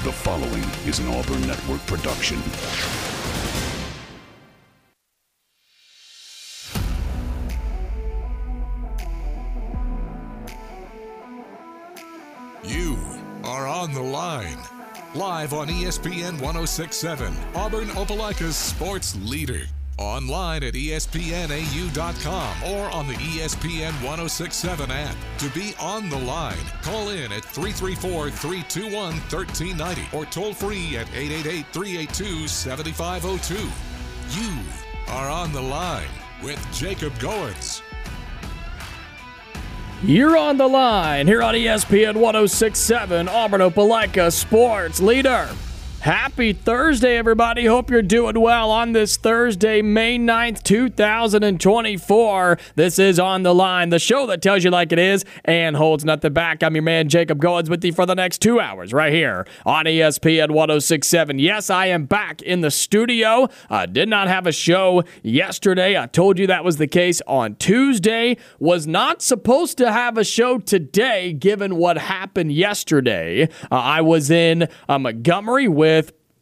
The following is an Auburn Network production. You are on the line. Live on ESPN 1067, Auburn Opelika's sports leader. Online at espnau.com or on the ESPN 1067 app. To be on the line, call in at 334-321-1390 or toll free at 888-382-7502. You are on the line with Jacob Goins. You're on the line here on ESPN 1067, Auburn Opelika sports leader. Happy Thursday, everybody. Hope you're doing well on this Thursday, May 9th, 2024. This is On the Line, the show that tells you like it is and holds nothing back. I'm your man, Jacob Goins, with you for the next 2 hours right here on ESPN 1067. Yes, I am back in the studio. I did not have a show yesterday. I told you that was the case on Tuesday. Was not supposed to have a show today, given what happened yesterday. I was in Montgomery with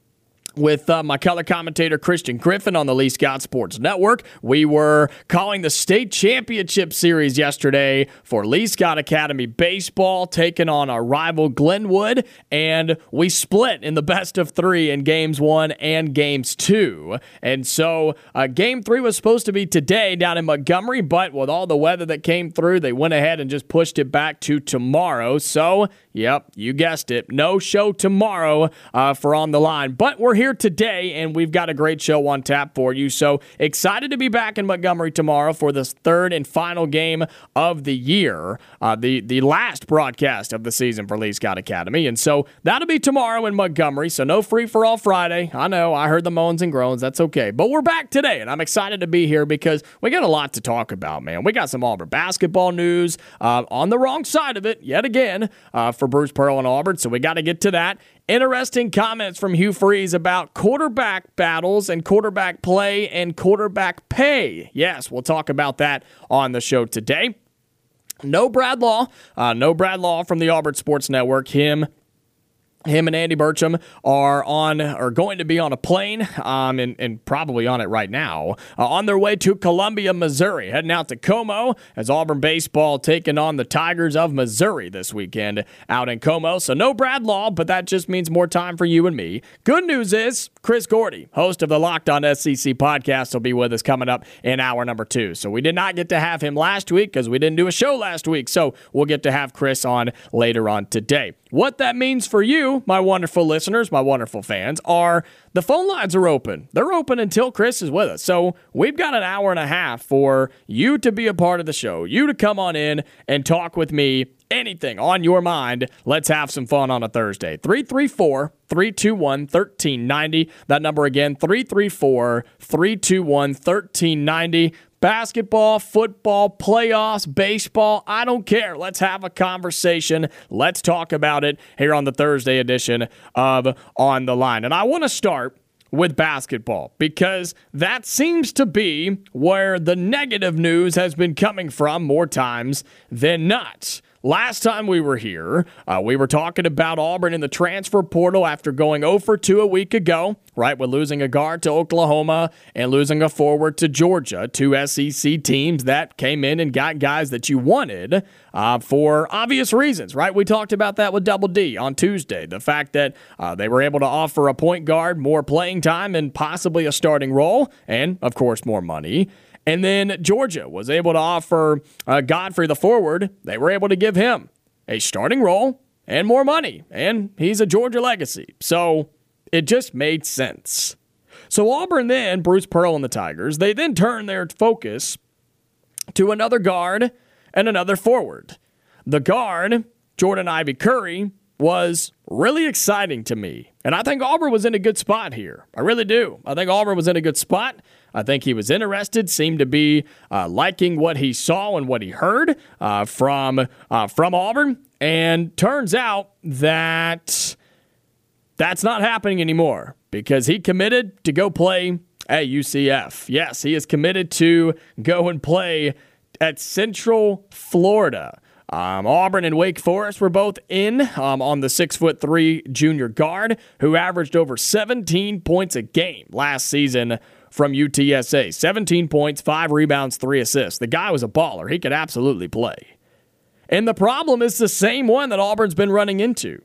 my color commentator Christian Griffin on the Lee Scott Sports Network. We were calling the state championship series yesterday for Lee Scott Academy baseball, taking on our rival Glenwood, and we split in the best of three in games 1 and games 2. And so game 3 was supposed to be today down in Montgomery, but with all the weather that came through, they went ahead and just pushed it back to tomorrow. So, yep, you guessed it, no show tomorrow for On the Line. But we're here today, and we've got a great show on tap for you. So excited to be back in Montgomery tomorrow for this third and final game of the year, the last broadcast of the season for Lee Scott Academy. And so that'll be tomorrow in Montgomery, so no free-for-all Friday. I know, I heard the moans and groans. That's okay. But we're back today, and I'm excited to be here because we got a lot to talk about, man. We got some Auburn basketball news on the wrong side of it, yet again, for Bruce Pearl and Auburn, so we got to get to that. Interesting comments from Hugh Freeze about quarterback battles and quarterback play and quarterback pay. Yes, we'll talk about that on the show today. No Brad Law from the Auburn Sports Network. Him and Andy Burcham are going to be on a plane, and probably on it right now, on their way to Columbia, Missouri, heading out to Como as Auburn baseball taking on the Tigers of Missouri this weekend out in Como. So no Brad Law, but that just means more time for you and me. Good news is Chris Gordy, host of the Locked On SEC podcast, will be with us coming up in hour number 2. So we did not get to have him last week because we didn't do a show last week. So we'll get to have Chris on later on today. What that means for you, my wonderful listeners, my wonderful fans, are the phone lines are open. They're open until Chris is with us. So we've got an hour and a half for you to be a part of the show, you to come on in and talk with me. Anything on your mind, let's have some fun on a Thursday. 334-321-1390. That number again, 334-321-1390. Basketball, football, playoffs, baseball, I don't care. Let's have a conversation. Let's talk about it here on the Thursday edition of On the Line. And I want to start with basketball because that seems to be where the negative news has been coming from more times than not. Last time we were here, we were talking about Auburn in the transfer portal after going 0 for 2 a week ago, right, with losing a guard to Oklahoma and losing a forward to Georgia, 2 SEC teams that came in and got guys that you wanted for obvious reasons, right? We talked about that with Double D on Tuesday, the fact that they were able to offer a point guard more playing time and possibly a starting role and, of course, more money. And then Georgia was able to offer Godfrey, the forward. They were able to give him a starting role and more money. And he's a Georgia legacy. So it just made sense. So Auburn then, Bruce Pearl and the Tigers, they then turned their focus to another guard and another forward. The guard, Jordan Ivy Curry, was really exciting to me. And I think Auburn was in a good spot here. I really do. I think Auburn was in a good spot. I think he was interested, seemed to be liking what he saw and what he heard from Auburn. And turns out that that's not happening anymore because he committed to go play at UCF. Yes, he is committed to go and play at Central Florida. Auburn and Wake Forest were both in on the 6'3" junior guard who averaged over 17 points a game last season from UTSA. 17 points, 5 rebounds, 3 assists. The guy was a baller. He could absolutely play. And the problem is the same one that Auburn's been running into.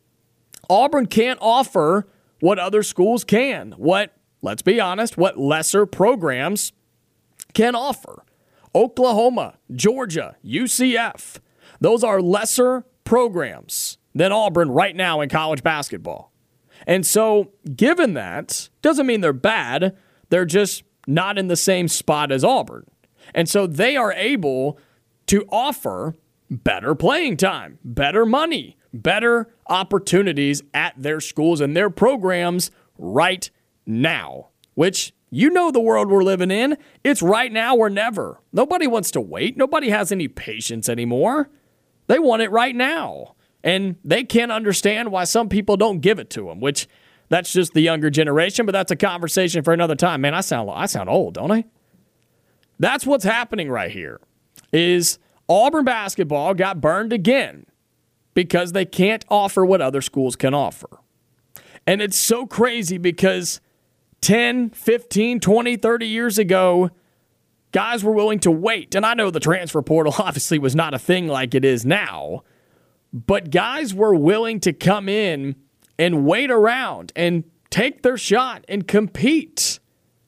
Auburn can't offer what other schools can. Let's be honest, what lesser programs can offer. Oklahoma, Georgia, UCF. Those are lesser programs than Auburn right now in college basketball. And so, given that, doesn't mean they're bad. They're just not in the same spot as Auburn. And so they are able to offer better playing time, better money, better opportunities at their schools and their programs right now, which you know the world we're living in. It's right now or never. Nobody wants to wait. Nobody has any patience anymore. They want it right now. And they can't understand why some people don't give it to them, which that's just the younger generation, but that's a conversation for another time. Man, I sound old, don't I? That's what's happening right here is Auburn basketball got burned again because they can't offer what other schools can offer. And it's so crazy because 10, 15, 20, 30 years ago, guys were willing to wait. And I know the transfer portal obviously was not a thing like it is now, but guys were willing to come in and wait around and take their shot and compete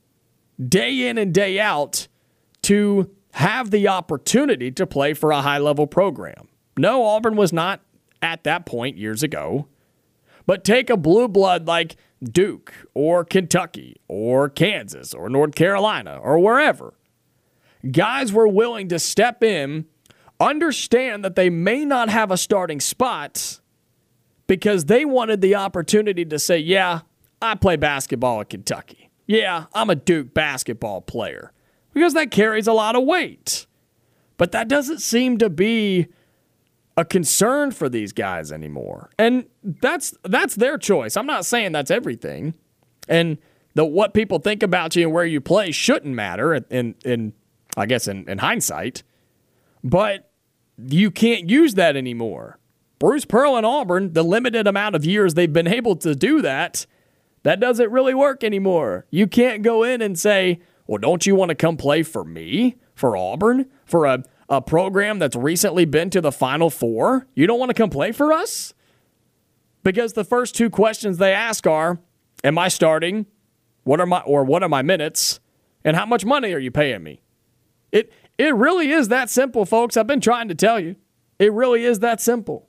day in and day out to have the opportunity to play for a high-level program. No, Auburn was not at that point years ago. But take a blue blood like Duke or Kentucky or Kansas or North Carolina or wherever. Guys were willing to step in, understand that they may not have a starting spot because they wanted the opportunity to say, yeah, I play basketball at Kentucky. Yeah, I'm a Duke basketball player. Because that carries a lot of weight. But that doesn't seem to be a concern for these guys anymore. And that's their choice. I'm not saying that's everything. And what people think about you and where you play shouldn't matter in hindsight. But you can't use that anymore. Bruce Pearl and Auburn, the limited amount of years they've been able to do that doesn't really work anymore. You can't go in and say, well, don't you want to come play for me, for Auburn, for a program that's recently been to the Final Four? You don't want to come play for us? Because the first two questions they ask are, am I starting? What are my minutes? And how much money are you paying me? It really is that simple, folks. I've been trying to tell you. It really is that simple.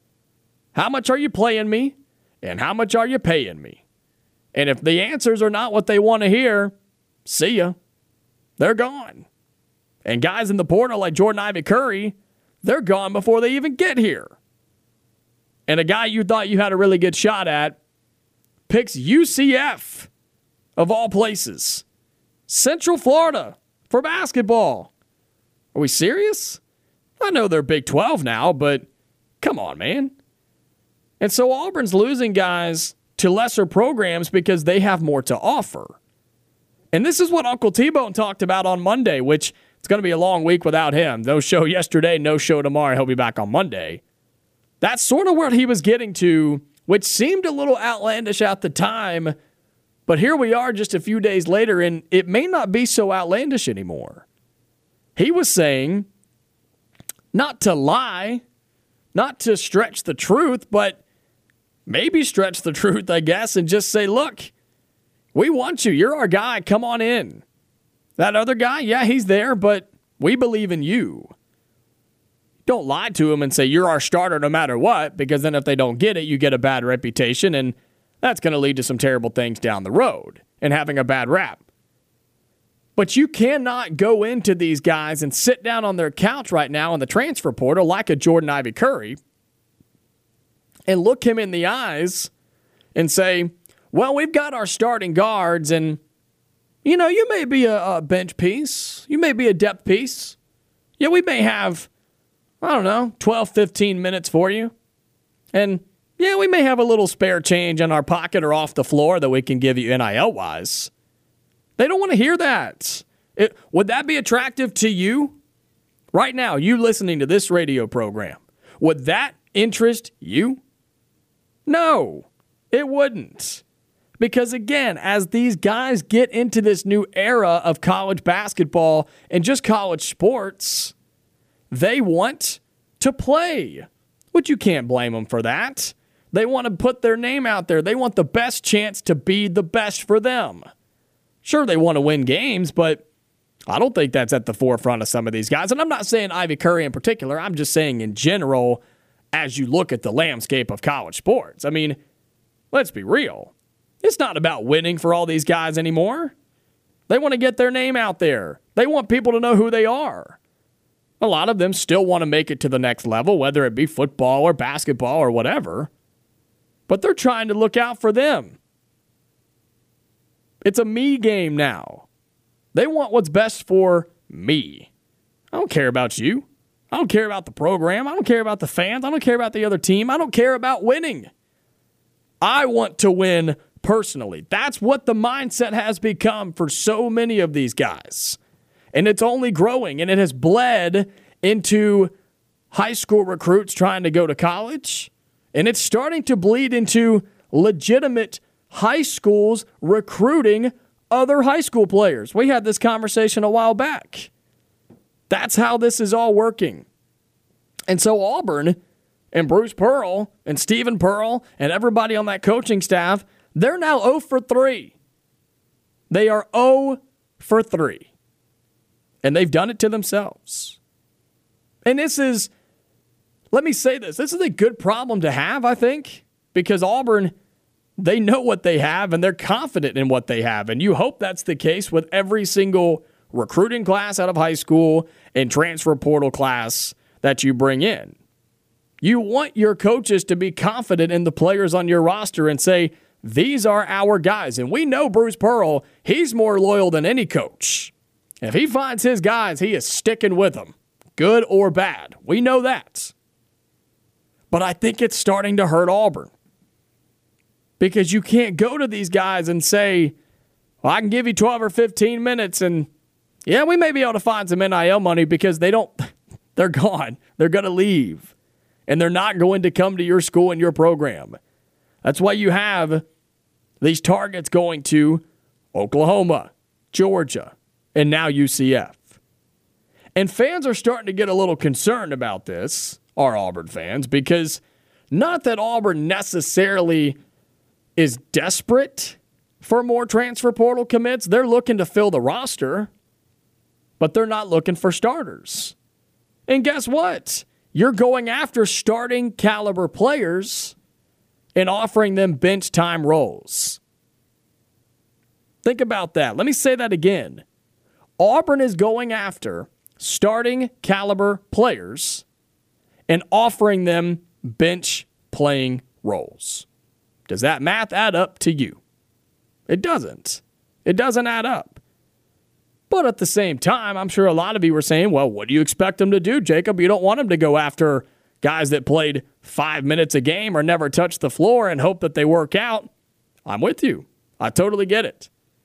How much are you playing me? And how much are you paying me? And if the answers are not what they want to hear, see ya. They're gone. And guys in the portal like Jordan Ivy Curry, they're gone before they even get here. And a guy you thought you had a really good shot at picks UCF, of all places. Central Florida for basketball. Are we serious? I know they're Big 12 now, but come on, man. And so Auburn's losing guys to lesser programs because they have more to offer. And this is what Uncle T-Bone talked about on Monday, which it's going to be a long week without him. No show yesterday, no show tomorrow. He'll be back on Monday. That's sort of what he was getting to, which seemed a little outlandish at the time. But here we are just a few days later, and it may not be so outlandish anymore. He was saying, not to lie, not to stretch the truth, but maybe stretch the truth, I guess, and just say, look, we want you. You're our guy. Come on in. That other guy, yeah, he's there, but we believe in you. Don't lie to him and say you're our starter no matter what, because then if they don't get it, you get a bad reputation, and that's going to lead to some terrible things down the road and having a bad rap. But you cannot go into these guys and sit down on their couch right now in the transfer portal like a Jordan Ivy Curry and look him in the eyes and say, well, we've got our starting guards, and, you know, you may be a bench piece. You may be a depth piece. Yeah, we may have, 12, 15 minutes for you. And, yeah, we may have a little spare change in our pocket or off the floor that we can give you NIL-wise. They don't want to hear that. Would that be attractive to you? Right now, you listening to this radio program, would that interest you? No, it wouldn't. Because again, as these guys get into this new era of college basketball and just college sports, they want to play. But you can't blame them for that. They want to put their name out there. They want the best chance to be the best for them. Sure, they want to win games, but I don't think that's at the forefront of some of these guys. And I'm not saying Ivy Curry in particular. I'm just saying in general, as you look at the landscape of college sports. I mean, let's be real. It's not about winning for all these guys anymore. They want to get their name out there. They want people to know who they are. A lot of them still want to make it to the next level, whether it be football or basketball or whatever. But they're trying to look out for them. It's a me game now. They want what's best for me. I don't care about you. I don't care about the program. I don't care about the fans. I don't care about the other team. I don't care about winning. I want to win personally. That's what the mindset has become for so many of these guys. And it's only growing, and it has bled into high school recruits trying to go to college. And it's starting to bleed into legitimate high schools recruiting other high school players. We had this conversation a while back. That's how this is all working. And so Auburn and Bruce Pearl and Stephen Pearl and everybody on that coaching staff, they're now 0 for 3. They are 0 for 3. And they've done it to themselves. And this is, let me say this is a good problem to have, I think, because Auburn, they know what they have and they're confident in what they have. And you hope that's the case with every single recruiting class out of high school and transfer portal class that you bring in. You want your coaches to be confident in the players on your roster and say, these are our guys. And we know Bruce Pearl, he's more loyal than any coach. If he finds his guys, he is sticking with them, good or bad. We know that. But I think it's starting to hurt Auburn. Because you can't go to these guys and say, well, I can give you 12 or 15 minutes and, yeah, we may be able to find some NIL money because they're gone. They're going to leave. And they're not going to come to your school and your program. That's why you have these targets going to Oklahoma, Georgia, and now UCF. And fans are starting to get a little concerned about this, our Auburn fans, because not that Auburn necessarily is desperate for more transfer portal commits. They're looking to fill the roster, but they're not looking for starters. And guess what? You're going after starting caliber players and offering them bench time roles. Think about that. Let me say that again. Auburn is going after starting caliber players and offering them bench playing roles. Does that math add up to you? It doesn't. It doesn't add up. But at the same time, I'm sure a lot of you were saying, well, what do you expect them to do, Jacob? You don't want them to go after guys that played 5 minutes a game or never touched the floor and hope that they work out. I'm with you. I totally get it.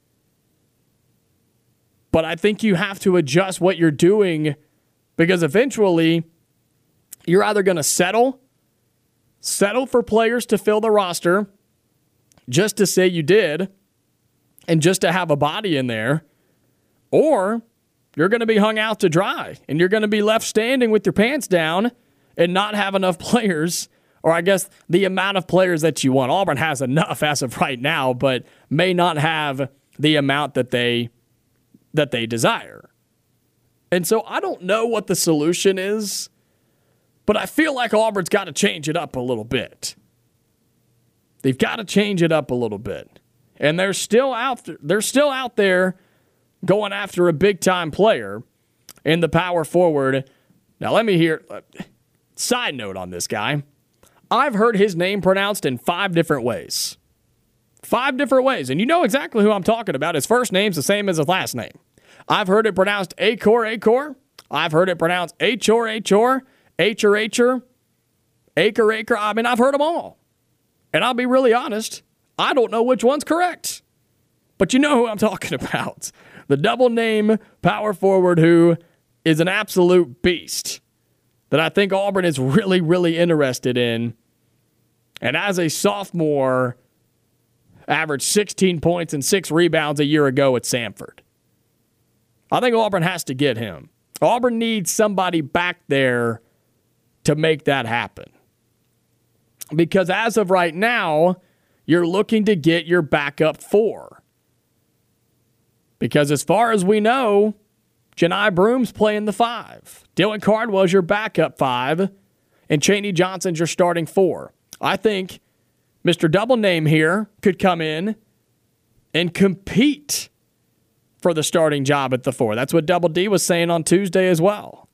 But I think you have to adjust what you're doing because eventually you're either going to settle for players to fill the roster just to say you did and just to have a body in there, or you're going to be hung out to dry and you're going to be left standing with your pants down and not have enough players, or I guess the amount of players that you want. Auburn has enough as of right now, but may not have the amount that they desire. And so I don't know what the solution is, but I feel like Auburn's got to change it up a little bit. They've got to change it up a little bit. And they're still out there going after a big-time player in the power forward. Now, let me hear. Side note on this guy. I've heard his name pronounced in 5 different ways. 5 different ways. And you know exactly who I'm talking about. His first name's the same as his last name. I've heard it pronounced Acor. I've heard it pronounced Achor, Acre. I mean, I've heard them all. And I'll be really honest, I don't know which one's correct. But you know who I'm talking about. The double name power forward who is an absolute beast that I think Auburn is really, really interested in. And as a sophomore, averaged 16 points and 6 rebounds a year ago at Samford. I think Auburn has to get him. Auburn needs somebody back there to make that happen. Because as of right now, you're looking to get your backup 4. Because as far as we know, Janai Broom's playing the 5. Dylan Cardwell's your backup 5. And Chaney Johnson's your starting 4. I think Mr. Double Name here could come in and compete for the starting job at the 4. That's what Double D was saying on Tuesday as well.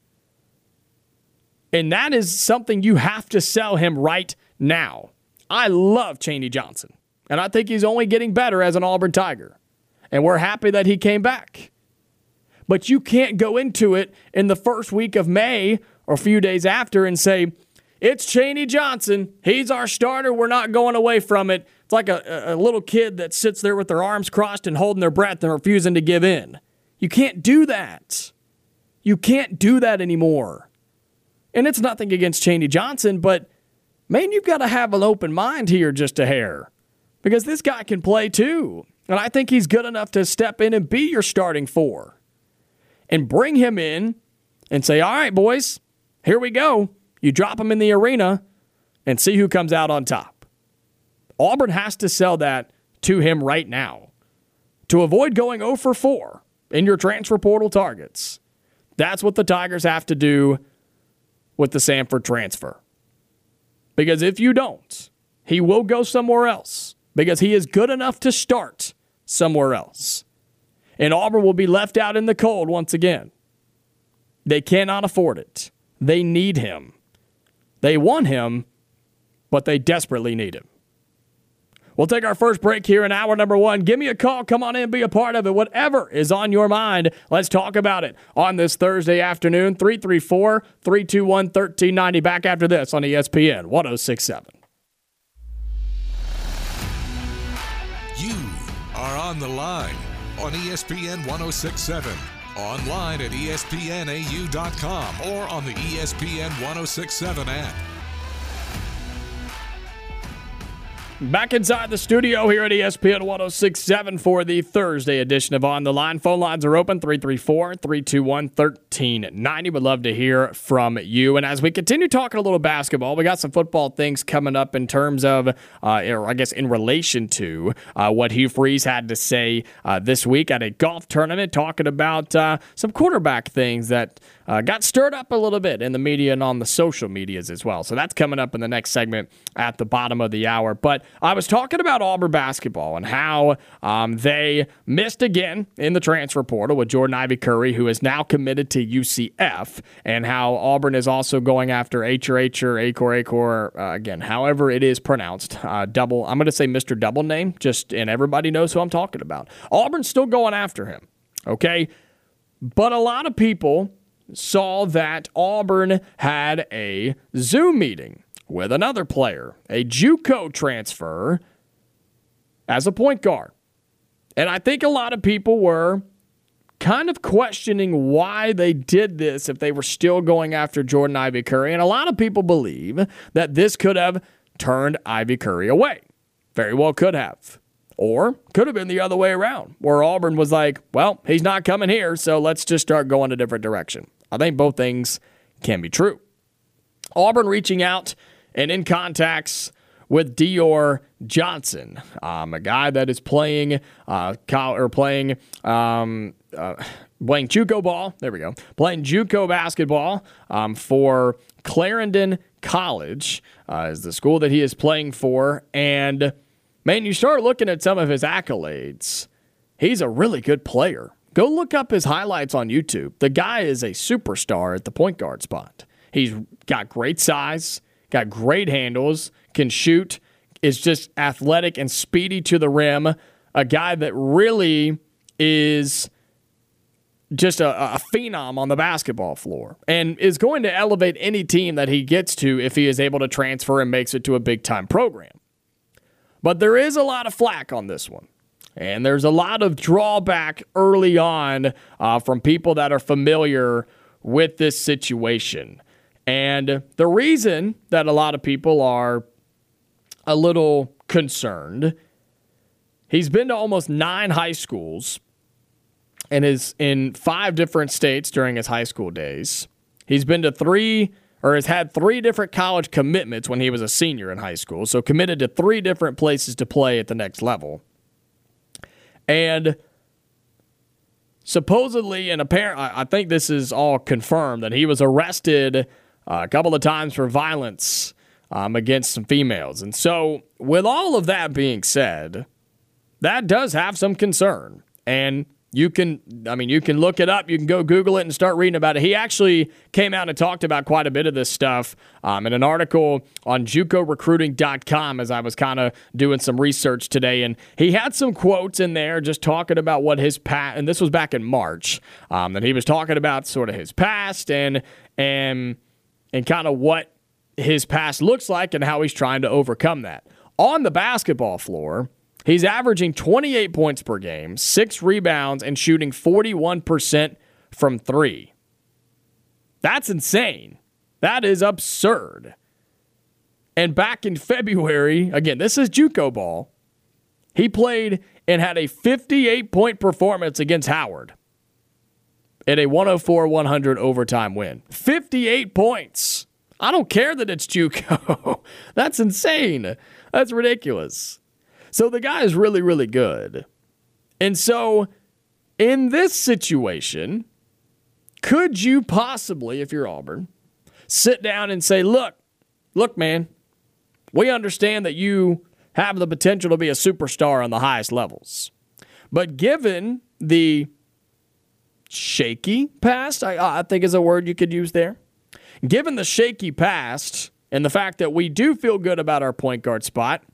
And that is something you have to sell him right now. I love Chaney Johnson, and I think he's only getting better as an Auburn Tiger. And we're happy that he came back. But you can't go into it in the first week of May or a few days after and say, it's Chaney Johnson. He's our starter. We're not going away from it. It's like a little kid that sits there with their arms crossed and holding their breath and refusing to give in. You can't do that. You can't do that anymore. And it's nothing against Chaney Johnson, but, man, you've got to have an open mind here just a hair. Because this guy can play too. And I think he's good enough to step in and be your starting 4. And bring him in and say, all right, boys, here we go. You drop him in the arena and see who comes out on top. Auburn has to sell that to him right now to avoid going 0 for 4 in your transfer portal targets. That's what the Tigers have to do with the Samford transfer. Because if you don't, he will go somewhere else because he is good enough to start somewhere else. And Auburn will be left out in the cold once again. They cannot afford it. They need him. They want him, but they desperately need him. We'll take our first break here in hour number 1. Give me a call. Come on in, be a part of it. Whatever is on your mind, let's talk about it on this Thursday afternoon. 334-321-1390. Back after this on ESPN 106.7. You are on the line on ESPN 106.7. Online at ESPNAU.com or on the ESPN 106.7 app. Back inside the studio here at ESPN 106.7 for the Thursday edition of On the Line. Phone lines are open, 334-321-1390. Would love to hear from you. And as we continue talking a little basketball, we got some football things coming up in terms of, or I guess in relation to what Hugh Freeze had to say this week at a golf tournament, talking about some quarterback things that got stirred up a little bit in the media and on the social medias as well. So that's coming up in the next segment at the bottom of the hour. But I was talking about Auburn basketball and how they missed again in the transfer portal with Jordan Ivy Curry, who is now committed to UCF, and how Auburn is also going after Acor, again, however it is pronounced. I'm going to say Mr. Double Name, and everybody knows who I'm talking about. Auburn's still going after him, okay? But a lot of people saw that Auburn had a Zoom meeting with another player, a JUCO transfer, as a point guard. And I think a lot of people were kind of questioning why they did this if they were still going after Jordan Ivy Curry. And a lot of people believe that this could have turned Ivy Curry away. Very well could have. Or could have been the other way around, where Auburn was like, well, he's not coming here, so let's just start going a different direction. I think both things can be true. Auburn reaching out and in contacts with Dior Johnson, a guy that is playing JUCO ball. There we go. Playing JUCO basketball for Clarendon College is the school that he is playing for. And, man, you start looking at some of his accolades. He's a really good player. Go look up his highlights on YouTube. The guy is a superstar at the point guard spot. He's got great size, got great handles, can shoot, is just athletic and speedy to the rim. A guy that really is just a phenom on the basketball floor and is going to elevate any team that he gets to if he is able to transfer and makes it to a big-time program. But there is a lot of flack on this one. And there's a lot of drawback early on from people that are familiar with this situation. And the reason that a lot of people are a little concerned, he's been to almost 9 high schools and is in 5 different states during his high school days. He's been to 3, or has had 3 different college commitments when he was a senior in high school. So committed to 3 different places to play at the next level. And supposedly, and apparently, I think this is all confirmed, that he was arrested a couple of times for violence against some females. And so, with all of that being said, that does have some concern. And you can look it up. You can go Google it and start reading about it. He actually came out and talked about quite a bit of this stuff in an article on JUCOrecruiting.com as I was kind of doing some research today. And he had some quotes in there just talking about what his past, and this was back in March, that he was talking about sort of his past and kind of what his past looks like and how he's trying to overcome that. On the basketball floor, he's averaging 28 points per game, 6 rebounds, and shooting 41% from 3. That's insane. That is absurd. And back in February, again, this is JUCO ball, he played and had a 58-point performance against Howard in a 104-100 overtime win. 58 points. I don't care that it's JUCO. That's insane. That's ridiculous. So the guy is really, really good. And so in this situation, could you possibly, if you're Auburn, sit down and say, look, man, we understand that you have the potential to be a superstar on the highest levels. But given the shaky past, I think is a word you could use there. Given the shaky past and the fact that we do feel good about our point guard spot,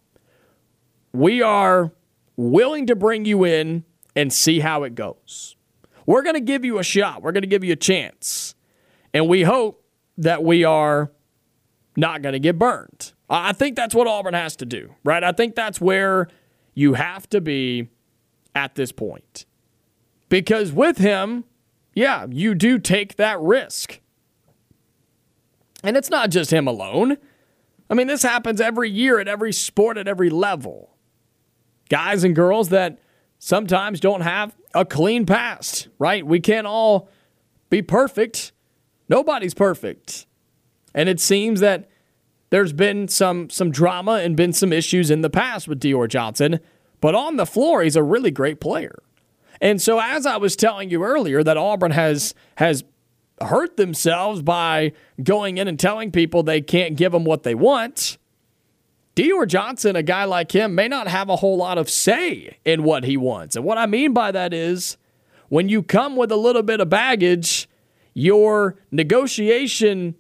we are willing to bring you in and see how it goes. We're going to give you a shot. We're going to give you a chance. And we hope that we are not going to get burned. I think that's what Auburn has to do, right? I think that's where you have to be at this point. Because with him, yeah, you do take that risk. And it's not just him alone. I mean, this happens every year at every sport, at every level. Guys and girls that sometimes don't have a clean past, right? We can't all be perfect. Nobody's perfect. And it seems that there's been some drama and been some issues in the past with Dior Johnson. But on the floor, he's a really great player. And so as I was telling you earlier that Auburn has hurt themselves by going in and telling people they can't give them what they want, Dior Johnson, a guy like him, may not have a whole lot of say in what he wants. And what I mean by that is when you come with a little bit of baggage, your negotiation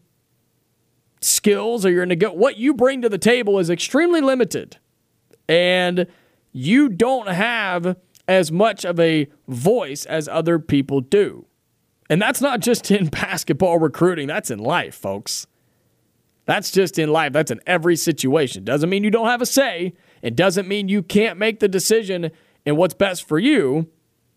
skills or what you bring to the table is extremely limited. And you don't have as much of a voice as other people do. And that's not just in basketball recruiting. That's in life, folks. That's just in life. That's in every situation. Doesn't mean you don't have a say. It doesn't mean you can't make the decision in what's best for you.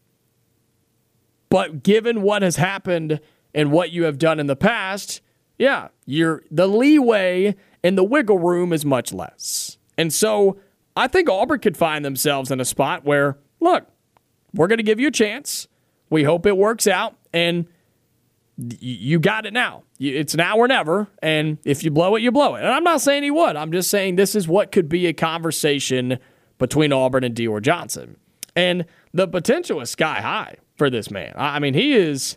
But given what has happened and what you have done in the past, yeah, the leeway and the wiggle room is much less. And so I think Auburn could find themselves in a spot where, look, we're going to give you a chance. We hope it works out. And you got it now. It's now or never. And if you blow it, you blow it. And I'm not saying he would. I'm just saying this is what could be a conversation between Auburn and Dior Johnson. And the potential is sky high for this man. I mean, he is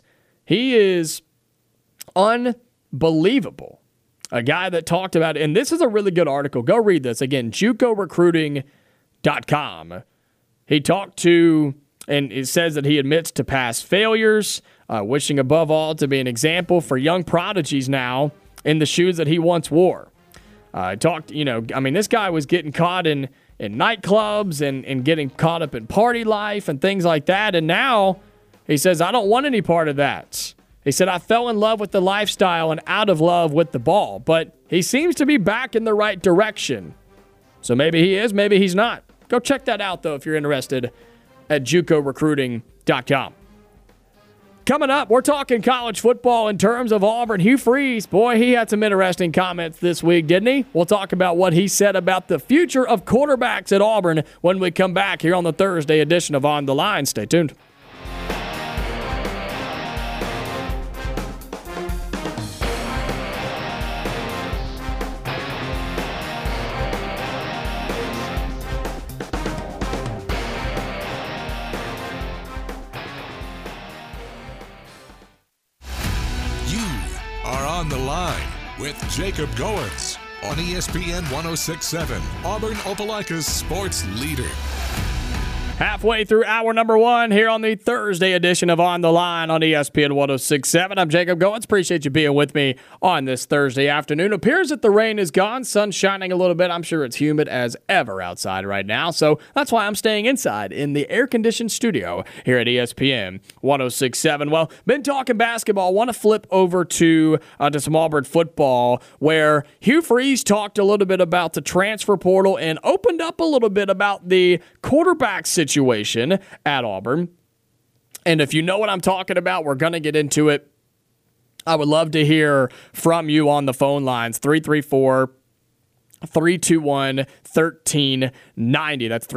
unbelievable. A guy that talked about it. And this is a really good article. Go read this. Again, JUCOrecruiting.com. He talked to, and it says that he admits to past failures, wishing above all to be an example for young prodigies now in the shoes that he once wore. This guy was getting caught in nightclubs and getting caught up in party life and things like that. And now he says, I don't want any part of that. He said, I fell in love with the lifestyle and out of love with the ball. But he seems to be back in the right direction. So maybe he is, maybe he's not. Go check that out, though, if you're interested at JUCOrecruiting.com. Coming up, we're talking college football in terms of Auburn. Hugh Freeze, boy, he had some interesting comments this week, didn't he? We'll talk about what he said about the future of quarterbacks at Auburn when we come back here on the Thursday edition of On the Line. Stay tuned. On the Line with Jacob Goins on ESPN 106.7, Auburn Opelika's sports leader. Halfway through hour number one here on the Thursday edition of On the Line on ESPN 106.7. I'm Jacob Goins. Appreciate you being with me on this Thursday afternoon. Appears that the rain is gone, sun's shining a little bit. I'm sure it's humid as ever outside right now, so that's why I'm staying inside in the air-conditioned studio here at ESPN 106.7. Well, been talking basketball. Want to flip over to some Auburn football, where Hugh Freeze talked a little bit about the transfer portal and opened up a little bit about the quarterback situation at Auburn. And if you know what I'm talking about, we're going to get into it. I would love to hear from you on the phone lines, 334-321-1390. That's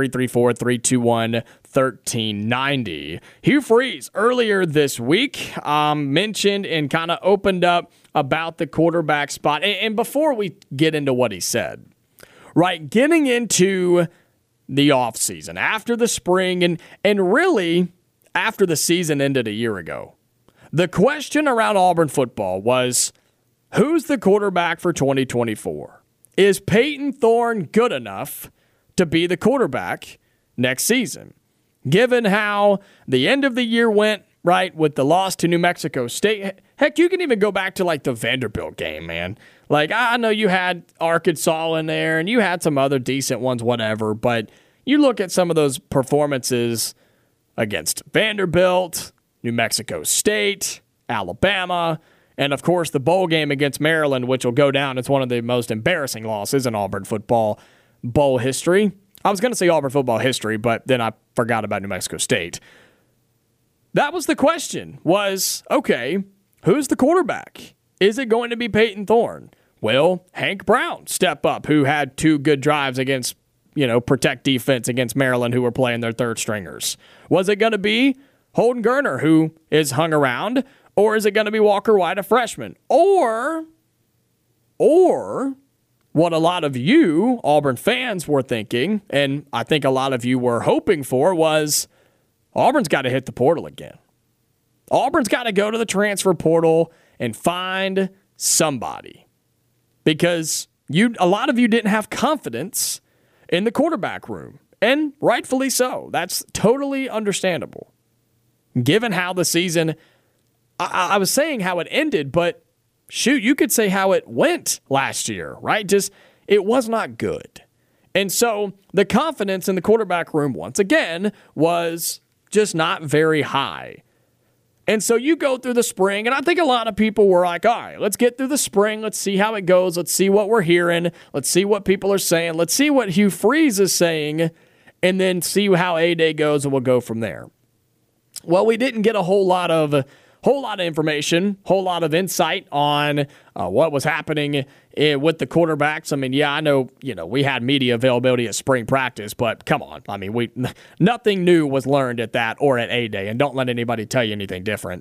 334-321-1390. Hugh Freeze, earlier this week, mentioned and kind of opened up about the quarterback spot. And before we get into what he said, right, getting into the offseason, after the spring, and really after the season ended a year ago, the question around Auburn football was, who's the quarterback for 2024? Is Peyton Thorne good enough to be the quarterback next season? Given how the end of the year went, right, with the loss to New Mexico State. Heck, you can even go back to, like, the Vanderbilt game, man. Like, I know you had Arkansas in there, and you had some other decent ones, whatever, but you look at some of those performances against Vanderbilt, New Mexico State, Alabama, and, of course, the bowl game against Maryland, which will go down as one of the most embarrassing losses in Auburn football bowl history. I was going to say Auburn football history, but then I forgot about New Mexico State. That was the question, was, okay, who's the quarterback? Is it going to be Peyton Thorne? Will Hank Brown step up, who had two good drives against, protect defense against Maryland, who were playing their third stringers? Was it going to be Holden Geriner, who is hung around? Or is it going to be Walker White, a freshman? Or what a lot of you Auburn fans were thinking, and I think a lot of you were hoping for, was Auburn's got to hit the portal again. Auburn's got to go to the transfer portal and find somebody. Because a lot of you didn't have confidence in the quarterback room. And rightfully so. That's totally understandable. Given how the season, I was saying how it ended, but shoot, you could say how it went last year, right? Just, it was not good. And so the confidence in the quarterback room, once again, was just not very high. And so you go through the spring, and I think a lot of people were like, all right, let's get through the spring. Let's see how it goes. Let's see what we're hearing. Let's see what people are saying. Let's see what Hugh Freeze is saying, and then see how A-Day goes, and we'll go from there. Well, we didn't get a whole lot of information, whole lot of insight on what was happening with the quarterbacks. I mean, yeah, I know, we had media availability at spring practice, but come on. I mean, nothing new was learned at that or at A-Day, and don't let anybody tell you anything different.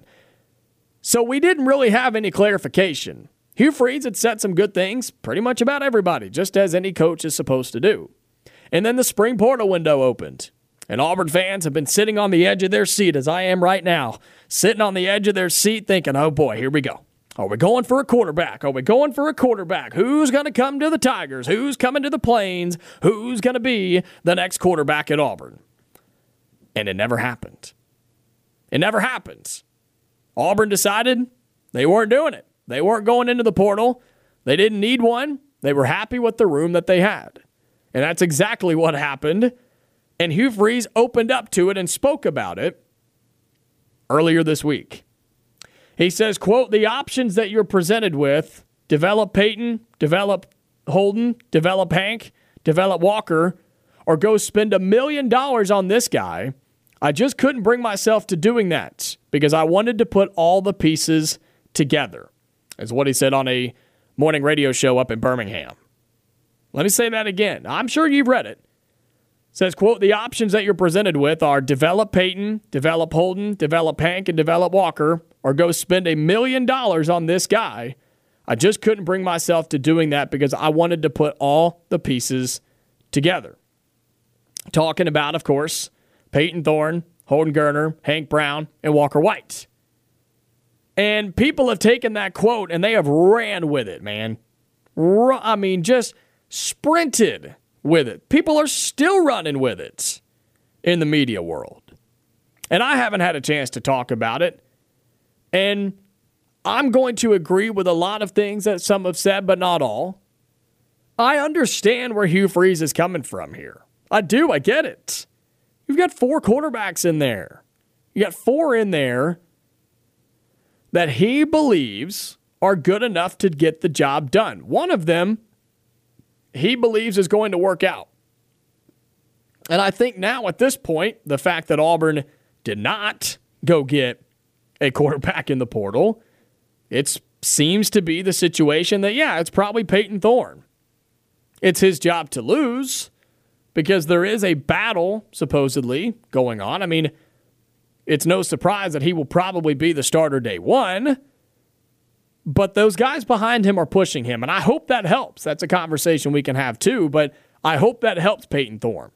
So we didn't really have any clarification. Hugh Freeze had said some good things pretty much about everybody, just as any coach is supposed to do. And then the spring portal window opened. And Auburn fans have been sitting on the edge of their seat, as I am right now, sitting on the edge of their seat thinking, oh boy, here we go. Are we going for a quarterback? Are we going for a quarterback? Who's going to come to the Tigers? Who's coming to the Plains? Who's going to be the next quarterback at Auburn? And it never happened. It never happened. Auburn decided they weren't doing it. They weren't going into the portal. They didn't need one. They were happy with the room that they had. And that's exactly what happened. And Hugh Freeze opened up to it and spoke about it earlier this week. He says, quote, the options that you're presented with, develop Peyton, develop Holden, develop Hank, develop Walker, or go spend $1 million on this guy, I just couldn't bring myself to doing that because I wanted to put all the pieces together, is what he said on a morning radio show up in Birmingham. Let me say that again. I'm sure you've read it. It says, quote, the options that you're presented with are develop Peyton, develop Holden, develop Hank, and develop Walker, or go spend $1 million on this guy. I just couldn't bring myself to doing that because I wanted to put all the pieces together. Talking about, of course, Peyton Thorne, Holden Geriner, Hank Brown, and Walker White. And people have taken that quote and they have ran with it, man. Just sprinted with it. People are still running with it in the media world. And I haven't had a chance to talk about it. And I'm going to agree with a lot of things that some have said, but not all. I understand where Hugh Freeze is coming from here. I do. I get it. You've got 4 quarterbacks in there. You got 4 in there that he believes are good enough to get the job done. One of them he believes is going to work out. And I think now at this point, the fact that Auburn did not go get a quarterback in the portal, it seems to be the situation that, it's probably Peyton Thorne. It's his job to lose because there is a battle, supposedly, going on. I mean, it's no surprise that he will probably be the starter day one, but those guys behind him are pushing him, and I hope that helps. That's a conversation we can have too, but I hope that helps Peyton Thorne.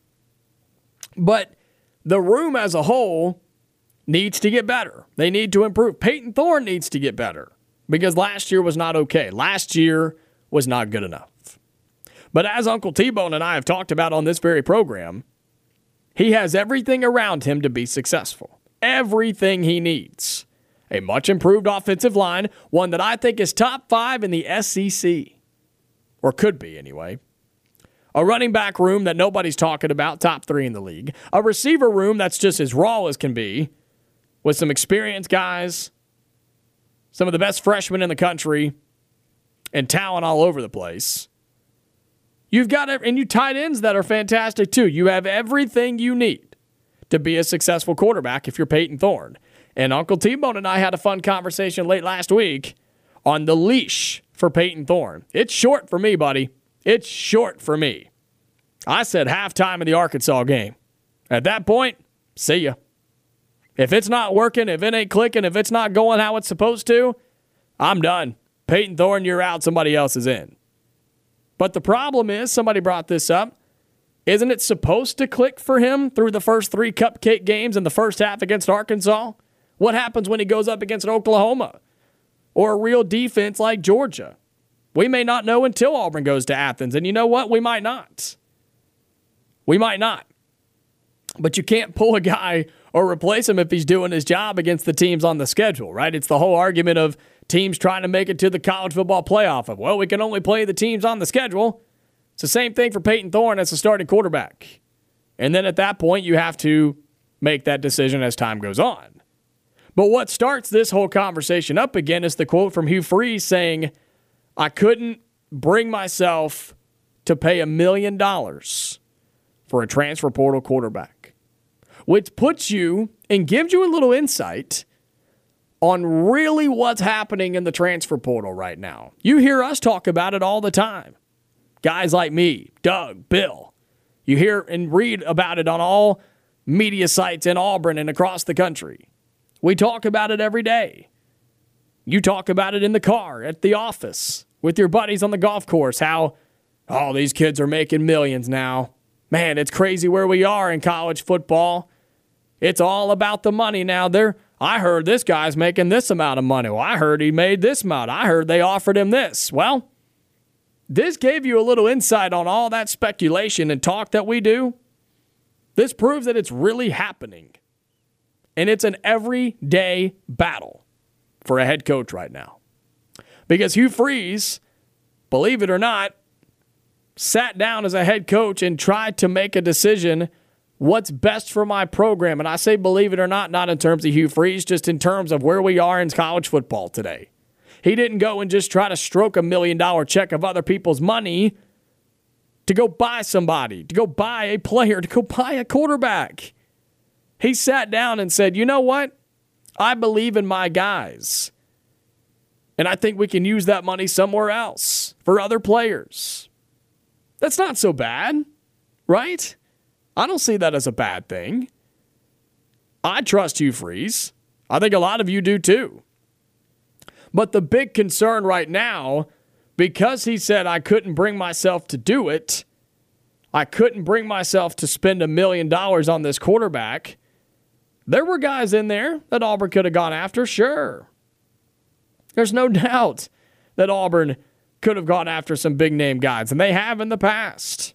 But the room as a whole needs to get better. They need to improve. Peyton Thorne needs to get better because last year was not okay. Last year was not good enough. But as Uncle T-Bone and I have talked about on this very program, he has everything around him to be successful. Everything he needs. A much improved offensive line, one that I think is top 5 in the SEC. Or could be anyway. A running back room that nobody's talking about, top 3 in the league. A receiver room that's just as raw as can be, with some experienced guys, some of the best freshmen in the country, and talent all over the place. You've got and you tight ends that are fantastic too. You have everything you need to be a successful quarterback if you're Peyton Thorne. And Uncle T-Bone and I had a fun conversation late last week on the leash for Peyton Thorne. It's short for me, buddy. It's short for me. I said halftime of the Arkansas game. At that point, see ya. If it's not working, if it ain't clicking, if it's not going how it's supposed to, I'm done. Peyton Thorne, you're out. Somebody else is in. But the problem is, somebody brought this up, isn't it supposed to click for him through the first 3 cupcake games in the first half against Arkansas? What happens when he goes up against Oklahoma or a real defense like Georgia? We may not know until Auburn goes to Athens. And you know what? We might not. We might not. But you can't pull a guy or replace him if he's doing his job against the teams on the schedule, right? It's the whole argument of teams trying to make it to the college football playoff of, well, we can only play the teams on the schedule. It's the same thing for Peyton Thorne as a starting quarterback. And then at that point, you have to make that decision as time goes on. But what starts this whole conversation up again is the quote from Hugh Freeze saying, I couldn't bring myself to pay $1 million for a transfer portal quarterback, which puts you and gives you a little insight on really what's happening in the transfer portal right now. You hear us talk about it all the time. Guys like me, Doug, Bill. You hear and read about it on all media sites in Auburn and across the country. We talk about it every day. You talk about it in the car, at the office, with your buddies on the golf course, how, these kids are making millions now. Man, it's crazy where we are in college football. It's all about the money now. I heard this guy's making this amount of money. Well, I heard he made this amount. I heard they offered him this. Well, this gave you a little insight on all that speculation and talk that we do. This proves that it's really happening. And it's an everyday battle for a head coach right now. Because Hugh Freeze, believe it or not, sat down as a head coach and tried to make a decision what's best for my program. And I say believe it or not in terms of Hugh Freeze, just in terms of where we are in college football today. He didn't go and just try to stroke $1 million check of other people's money to go buy somebody, to go buy a player, to go buy a quarterback. He sat down and said, you know what? I believe in my guys. And I think we can use that money somewhere else for other players. That's not so bad, right? I don't see that as a bad thing. I trust Hugh Freeze. I think a lot of you do too. But the big concern right now, because he said I couldn't bring myself to do it, I couldn't bring myself to spend $1 million on this quarterback, there were guys in there that Auburn could have gone after, sure. There's no doubt that Auburn could have gone after some big-name guys, and they have in the past.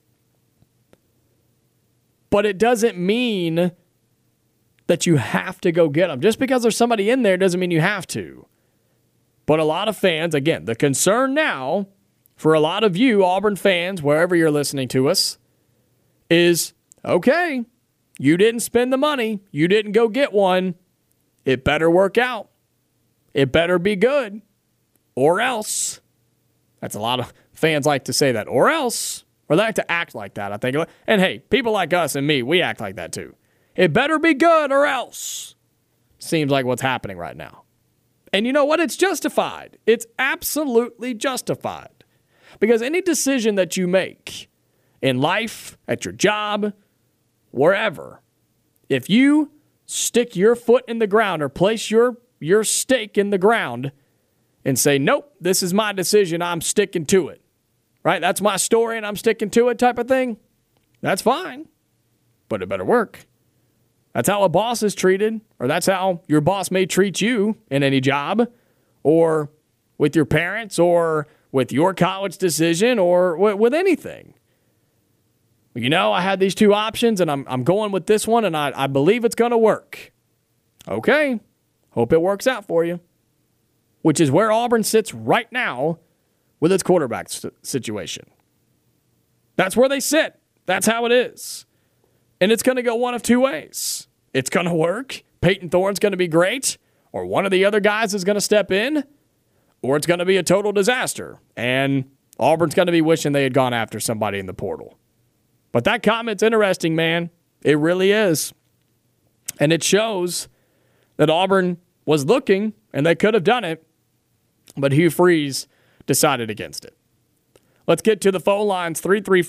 But it doesn't mean that you have to go get them. Just because there's somebody in there doesn't mean you have to. But a lot of fans, again, the concern now for a lot of you Auburn fans, wherever you're listening to us, is, okay, you didn't spend the money. You didn't go get one. It better work out. It better be good. Or else. That's a lot of fans like to say that. Or else. Or they like to act like that, I think. And hey, people like us and me, we act like that too. It better be good or else. Seems like what's happening right now. And you know what? It's justified. It's absolutely justified. Because any decision that you make in life, at your job, wherever, if you stick your foot in the ground or place your stake in the ground and say, nope, this is my decision, I'm sticking to it, right? That's my story and I'm sticking to it type of thing, that's fine, but it better work. That's how a boss is treated, or that's how your boss may treat you in any job, or with your parents, or with your college decision, or with anything. You know, I had these two options, and I'm going with this one, and I believe it's going to work. Okay, hope it works out for you. Which is where Auburn sits right now with its quarterback situation. That's where they sit. That's how it is. And it's going to go one of two ways. It's going to work. Peyton Thorne's going to be great, or one of the other guys is going to step in, or it's going to be a total disaster, and Auburn's going to be wishing they had gone after somebody in the portal. But that comment's interesting, man. It really is. And it shows that Auburn was looking, and they could have done it, but Hugh Freeze decided against it. Let's get to the phone lines,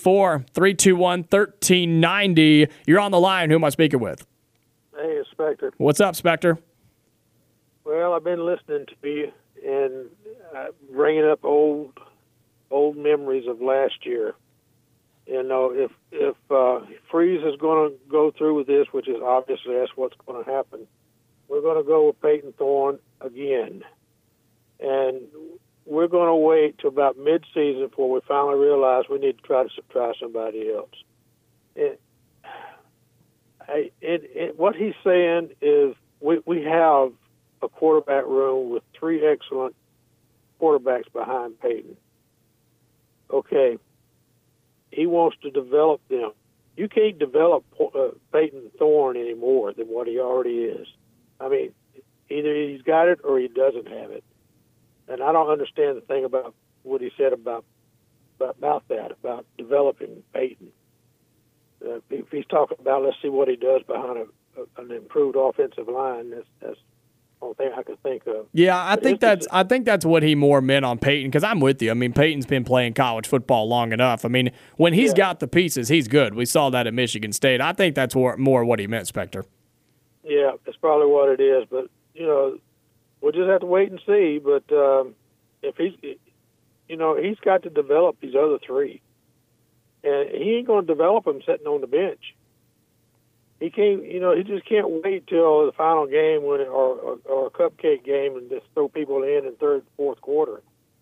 334-321-1390. You're on the line. Who am I speaking with? Hey, it's Spectre. What's up, Spectre? Well, I've been listening to you and bringing up old memories of last year. You know, if Freeze is going to go through with this, which is obviously that's what's going to happen, we're going to go with Peyton Thorne again. And we're going to wait till about mid-season before we finally realize we need to try somebody else. What he's saying is we have a quarterback room with three excellent quarterbacks behind Peyton. Okay, he wants to develop them. You can't develop Peyton Thorne any more than what he already is. I mean, either he's got it or he doesn't have it. And I don't understand the thing about what he said about developing Peyton. If he's talking about, let's see what he does behind an improved offensive line, that's the only thing I can think of. Yeah, I think that's what he more meant on Peyton, because I'm with you. I mean, Peyton's been playing college football long enough. I mean, when he's got the pieces, he's good. We saw that at Michigan State. I think that's more what he meant, Spectre. Yeah, that's probably what it is. But, you know, we'll just have to wait and see. But if he's got to develop these other three. And he ain't going to develop them sitting on the bench. He can't, he just can't wait till the final game or a cupcake game and just throw people in third, fourth quarter.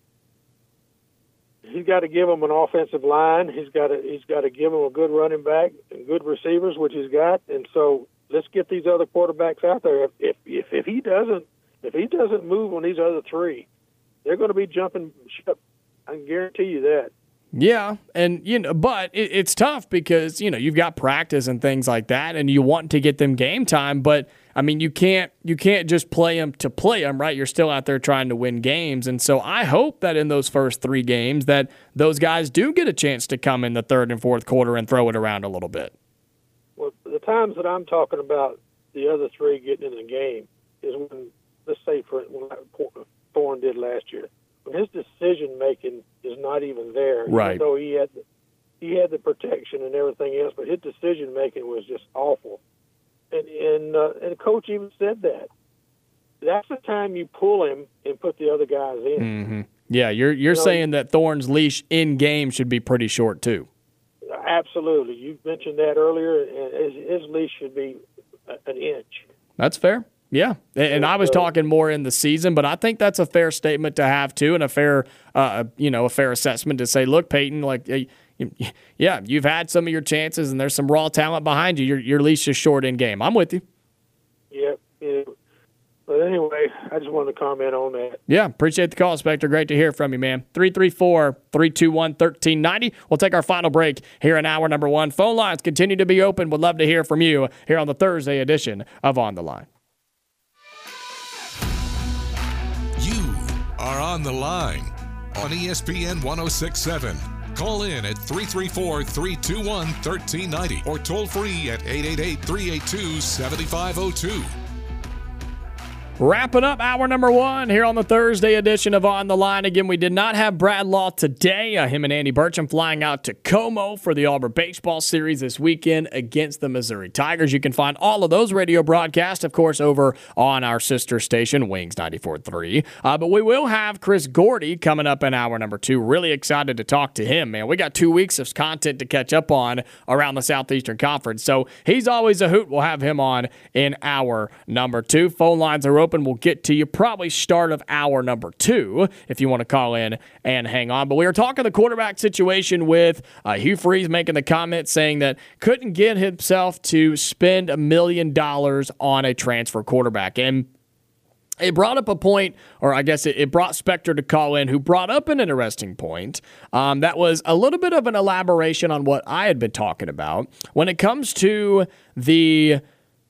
He's got to give them an offensive line. He's got to give them a good running back and good receivers, which he's got. And so let's get these other quarterbacks out there. If he doesn't move on these other three, they're going to be jumping ship. I can guarantee you that. Yeah, and but it's tough because you've got practice and things like that, and you want to get them game time. But I mean, you can't just play them to play them, right? You're still out there trying to win games, and so I hope that in those first three games that those guys do get a chance to come in the third and fourth quarter and throw it around a little bit. Well, the times that I'm talking about the other three getting in the game is when, let's say, what Thorne did last year, when his decision making is not even there. Right. Even though he had the protection and everything else, but his decision making was just awful. And the coach even said that. That's the time you pull him and put the other guys in. Mm-hmm. Yeah, you're saying that Thorne's leash in game should be pretty short too. Absolutely. You mentioned that earlier, and his leash should be an inch. That's fair. Yeah, and I was talking more in the season, but I think that's a fair statement to have too, and a fair, a fair assessment to say, look, Peyton, like, yeah, you've had some of your chances, and there's some raw talent behind you. Your leash is short in game. I'm with you. Yep. Yeah. But anyway, I just wanted to comment on that. Yeah, appreciate the call, Spectre. Great to hear from you, man. 334-321-1390. We'll take our final break here in hour number 1. Phone lines continue to be open. Would love to hear from you here on the Thursday edition of On the Line. You are on the line on ESPN 106.7. Call in at 334-321-1390 or toll free at 888-382-7502. Wrapping up hour number 1 here on the Thursday edition of On the Line. Again, we did not have Brad Law today. Him and Andy Burcham flying out to Como for the Auburn Baseball Series this weekend against the Missouri Tigers. You can find all of those radio broadcasts, of course, over on our sister station, Wings 94.3. But we will have Chris Gordy coming up in hour number 2. Really excited to talk to him, man. We got 2 weeks of content to catch up on around the Southeastern Conference. So he's always a hoot. We'll have him on in hour number 2. Phone lines are open. We'll get to you probably start of hour number 2 if you want to call in and hang on. But we were talking the quarterback situation with Hugh Freeze making the comment saying that couldn't get himself to spend $1 million on a transfer quarterback. And it brought up a point, or I guess it brought Spectre to call in, who brought up an interesting point that was a little bit of an elaboration on what I had been talking about when it comes to the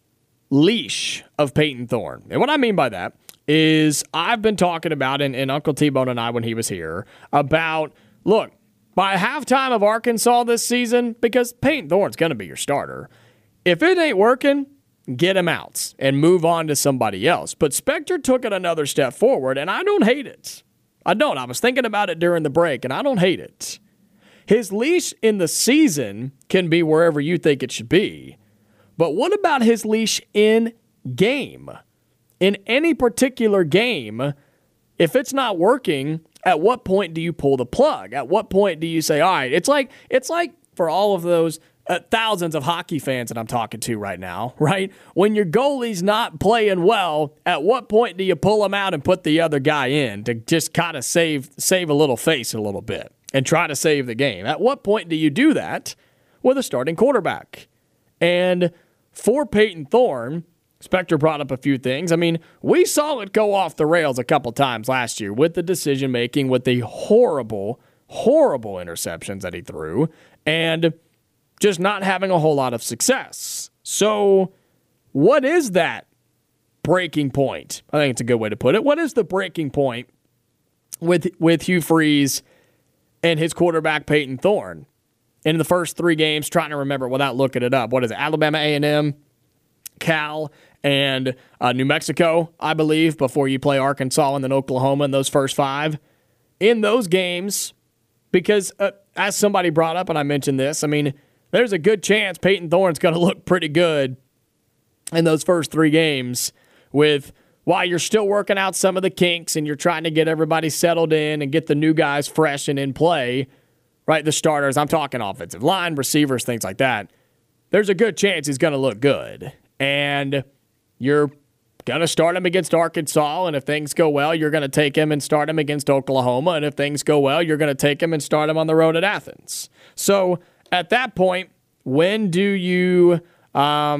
leash of Peyton Thorne. And what I mean by that is I've been talking about, and Uncle T-Bone and I when he was here, about, look, by halftime of Arkansas this season, because Peyton Thorne's going to be your starter, if it ain't working, get him out and move on to somebody else. But Spectre took it another step forward, and I don't hate it. I don't. I was thinking about it during the break, and I don't hate it. His leash in the season can be wherever you think it should be. But what about his leash in game? In any particular game, if it's not working, at what point do you pull the plug? At what point do you say, all right, it's like for all of those thousands of hockey fans that I'm talking to right now, right? When your goalie's not playing well, at what point do you pull him out and put the other guy in to just kind of save a little face a little bit and try to save the game? At what point do you do that with a starting quarterback? And for Peyton Thorne, Spectre brought up a few things. I mean, we saw it go off the rails a couple times last year with the decision-making, with the horrible, horrible interceptions that he threw, and just not having a whole lot of success. So what is that breaking point? I think it's a good way to put it. What is the breaking point with Hugh Freeze and his quarterback Peyton Thorne? In the first 3 games, trying to remember without looking it up. What is it? Alabama A&M, Cal, and New Mexico, I believe, before you play Arkansas and then Oklahoma in those first 5. In those games, because as somebody brought up, and I mentioned this, I mean, there's a good chance Peyton Thorne's going to look pretty good in those first 3 games while you're still working out some of the kinks and you're trying to get everybody settled in and get the new guys fresh and in play. Right, the starters, I'm talking offensive line, receivers, things like that. There's a good chance he's going to look good. And you're going to start him against Arkansas, and if things go well, you're going to take him and start him against Oklahoma, and if things go well, you're going to take him and start him on the road at Athens. So at that point, when do you, how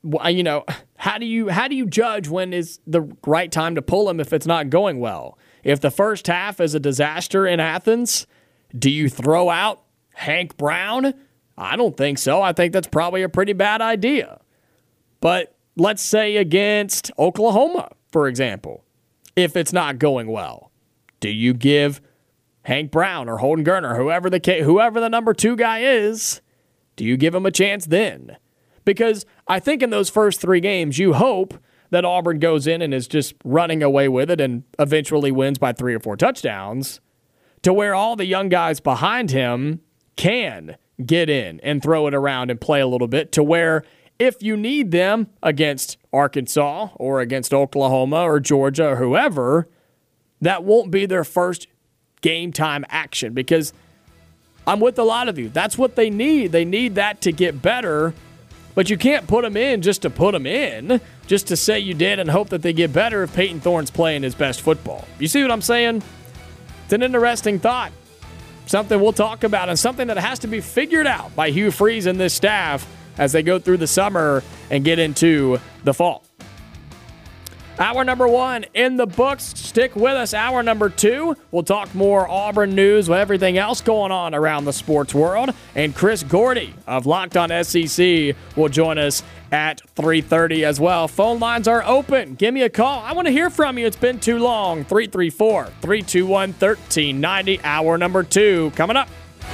do you judge when is the right time to pull him if it's not going well? If the first half is a disaster in Athens, do you throw out Hank Brown? I don't think so. I think that's probably a pretty bad idea. But let's say against Oklahoma, for example, if it's not going well, do you give Hank Brown or Holden Geriner, whoever the number 2 guy is, do you give him a chance then? Because I think in those first 3 games, you hope that Auburn goes in and is just running away with it and eventually wins by 3 or 4 touchdowns, to where all the young guys behind him can get in and throw it around and play a little bit, to where if you need them against Arkansas or against Oklahoma or Georgia or whoever, that won't be their first game time action, because I'm with a lot of you. That's what they need. They need that to get better, but you can't put them in just to put them in, just to say you did and hope that they get better if Peyton Thorne's playing his best football. You see what I'm saying? It's an interesting thought. Something we'll talk about, and something that has to be figured out by Hugh Freeze and this staff as they go through the summer and get into the fall. Hour number 1 in the books. Stick with us. Hour number 2, we'll talk more Auburn news with everything else going on around the sports world. And Chris Gordy of Locked On SEC will join us at 3:30 as well. Phone lines are open. Give me a call. I want to hear from you. It's been too long. 334-321-1390. Hour number 2 coming up.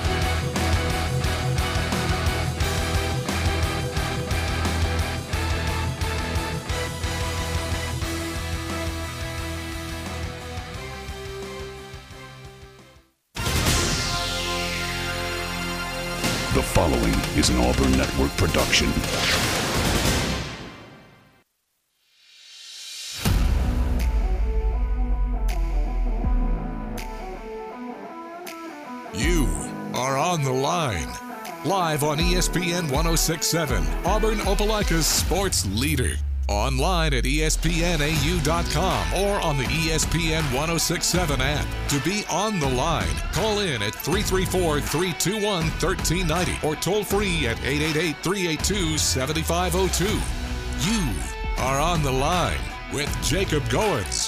The following is an Auburn Network production. You are on the line. Live on ESPN 1067, Auburn Opelika's sports leader. Online at ESPNAU.com or on the ESPN 1067 app. To be on the line, call in at 334-321-1390 or toll free at 888-382-7502. You are on the line with Jacob Goins.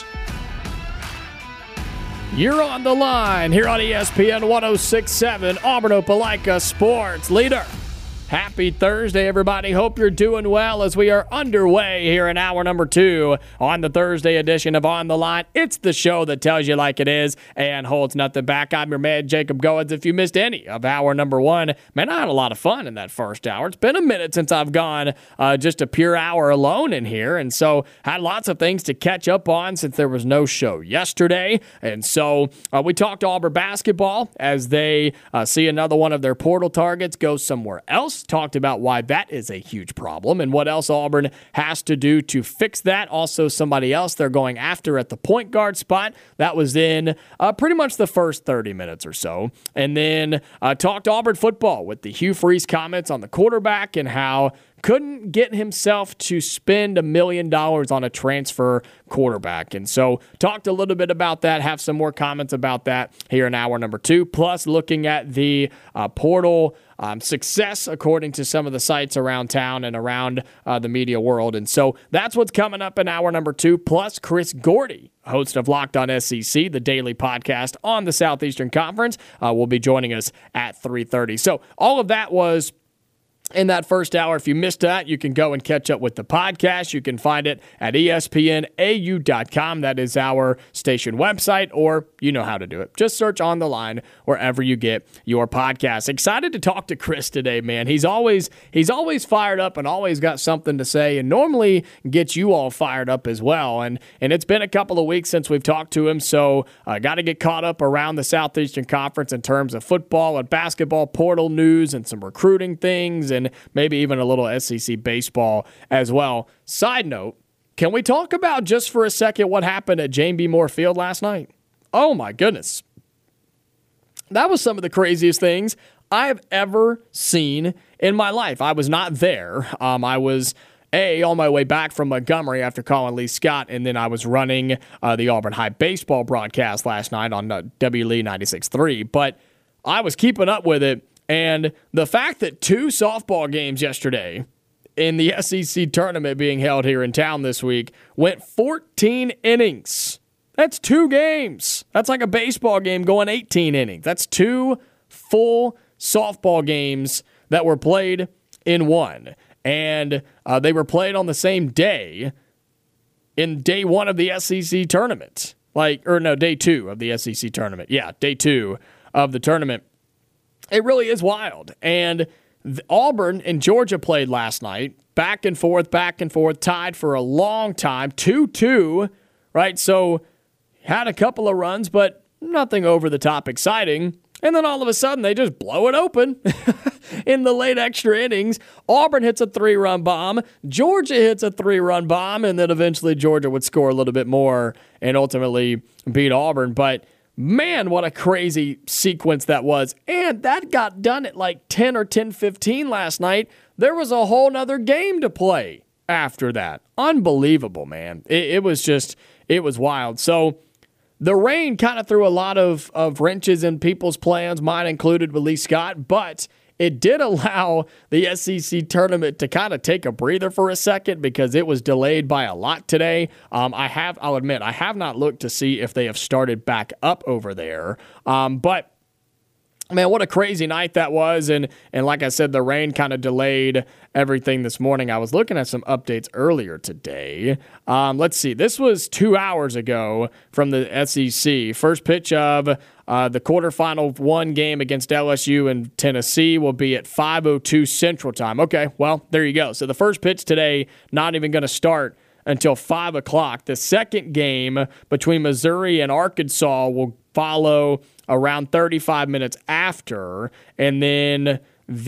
You're on the line here on ESPN 1067, Auburn Opelika sports leader. Happy Thursday, everybody. Hope you're doing well as we are underway here in hour number 2 on the Thursday edition of On the Line. It's the show that tells you like it is and holds nothing back. I'm your man, Jacob Goins. If you missed any of hour number 1, man, I had a lot of fun in that first hour. It's been a minute since I've gone just a pure hour alone in here, and so had lots of things to catch up on since there was no show yesterday. And so we talked Auburn basketball as they see another one of their portal targets go somewhere else. Talked about why that is a huge problem and what else Auburn has to do to fix that. Also, somebody else they're going after at the point guard spot. That was in pretty much the first 30 minutes or so. And then talked Auburn football with the Hugh Freeze comments on the quarterback and how couldn't get himself to spend $1 million on a transfer quarterback. And so talked a little bit about that, have some more comments about that here in hour number 2, plus looking at the portal success according to some of the sites around town and around the media world. And so that's what's coming up in hour number 2, plus Chris Gordy, host of Locked On SEC, the daily podcast on the Southeastern Conference, will be joining us at 3:30. So all of that was in that first hour. If you missed that, you can go and catch up with the podcast. You can find it at ESPNAU.com. That is our station website, or you know how to do it. Just search On the Line wherever you get your podcast. Excited to talk to Chris today, man. He's always fired up and always got something to say, and normally gets you all fired up as well. And it's been a couple of weeks since we've talked to him, so got to get caught up around the Southeastern Conference in terms of football and basketball portal news and some recruiting things, and maybe even a little SEC baseball as well. Side note, can we talk about just for a second what happened at Jane B. Moore Field last night? Oh my goodness. That was some of the craziest things I have ever seen in my life. I was not there. I was on my way back from Montgomery after calling Lee Scott, and then I was running the Auburn High baseball broadcast last night on WLE 96.3, but I was keeping up with it. And the fact that 2 softball games yesterday in the SEC tournament being held here in town this week went 14 innings. That's 2 games. That's like a baseball game going 18 innings. That's 2 full softball games that were played in one. And they were played on the same day in day 1 of the SEC tournament. Day 2 of the SEC tournament. Yeah, day 2 of the tournament. It really is wild. And Auburn and Georgia played last night. Back and forth, tied for a long time. 2-2, right? So had a couple of runs, but nothing over the top exciting. And then all of a sudden, they just blow it open in the late extra innings. Auburn hits a 3-run bomb. Georgia hits a 3-run bomb. And then eventually Georgia would score a little bit more and ultimately beat Auburn. But man, what a crazy sequence that was. And that got done at like 10 or 10:15 last night. There was a whole nother game to play after that. Unbelievable, man. It was wild. So the rain kind of threw a lot of wrenches in people's plans, mine included with Lee Scott, but it did allow the SEC tournament to kind of take a breather for a second because it was delayed by a lot today. I'll admit, I have not looked to see if they have started back up over there, but man, what a crazy night that was. And like I said, the rain kind of delayed everything this morning. I was looking at some updates earlier today. Let's see. This was 2 hours ago from the SEC. First pitch of the quarterfinal one game against LSU and Tennessee will be at 5:02 Central Time. Okay, well, there you go. So the first pitch today, not even going to start until 5 o'clock. The second game between Missouri and Arkansas will follow around 35 minutes after, and then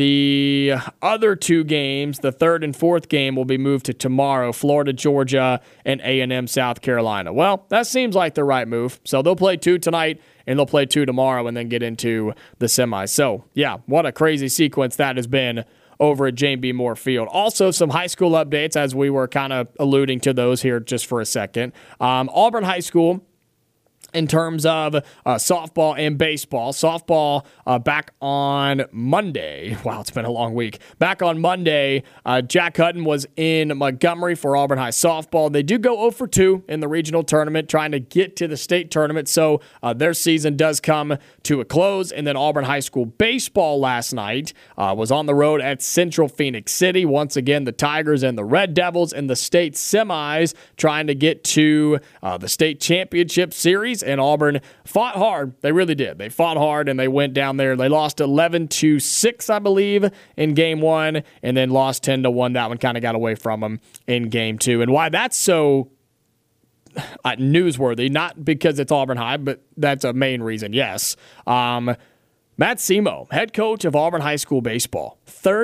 the other two games, the third and fourth game, will be moved to tomorrow, Florida, Georgia, and A&M, South Carolina. Well, that seems like the right move. So they'll play 2 tonight, and they'll play 2 tomorrow, and then get into the semis. So, yeah, what a crazy sequence that has been over at Jane B. Moore Field. Also, some high school updates, as we were kind of alluding to those here just for a second. Auburn High School, in terms of softball and baseball. Softball back on Monday. Wow, it's been a long week. Back on Monday, Jack Hutton was in Montgomery for Auburn High softball. They do go 0 for 2 in the regional tournament, trying to get to the state tournament, so their season does come to a close. And then Auburn High School baseball last night was on the road at Central Phoenix City. Once again, the Tigers and the Red Devils in the state semis, trying to get to the state championship series. And Auburn fought hard. They really did. They fought hard, and they went down there. They lost 11-6, I believe, in game 1, and then lost 10-1. That one kind of got away from them in game 2. And why that's so newsworthy, not because it's Auburn High, but that's a main reason, yes. Matt Semo, head coach of Auburn High School baseball,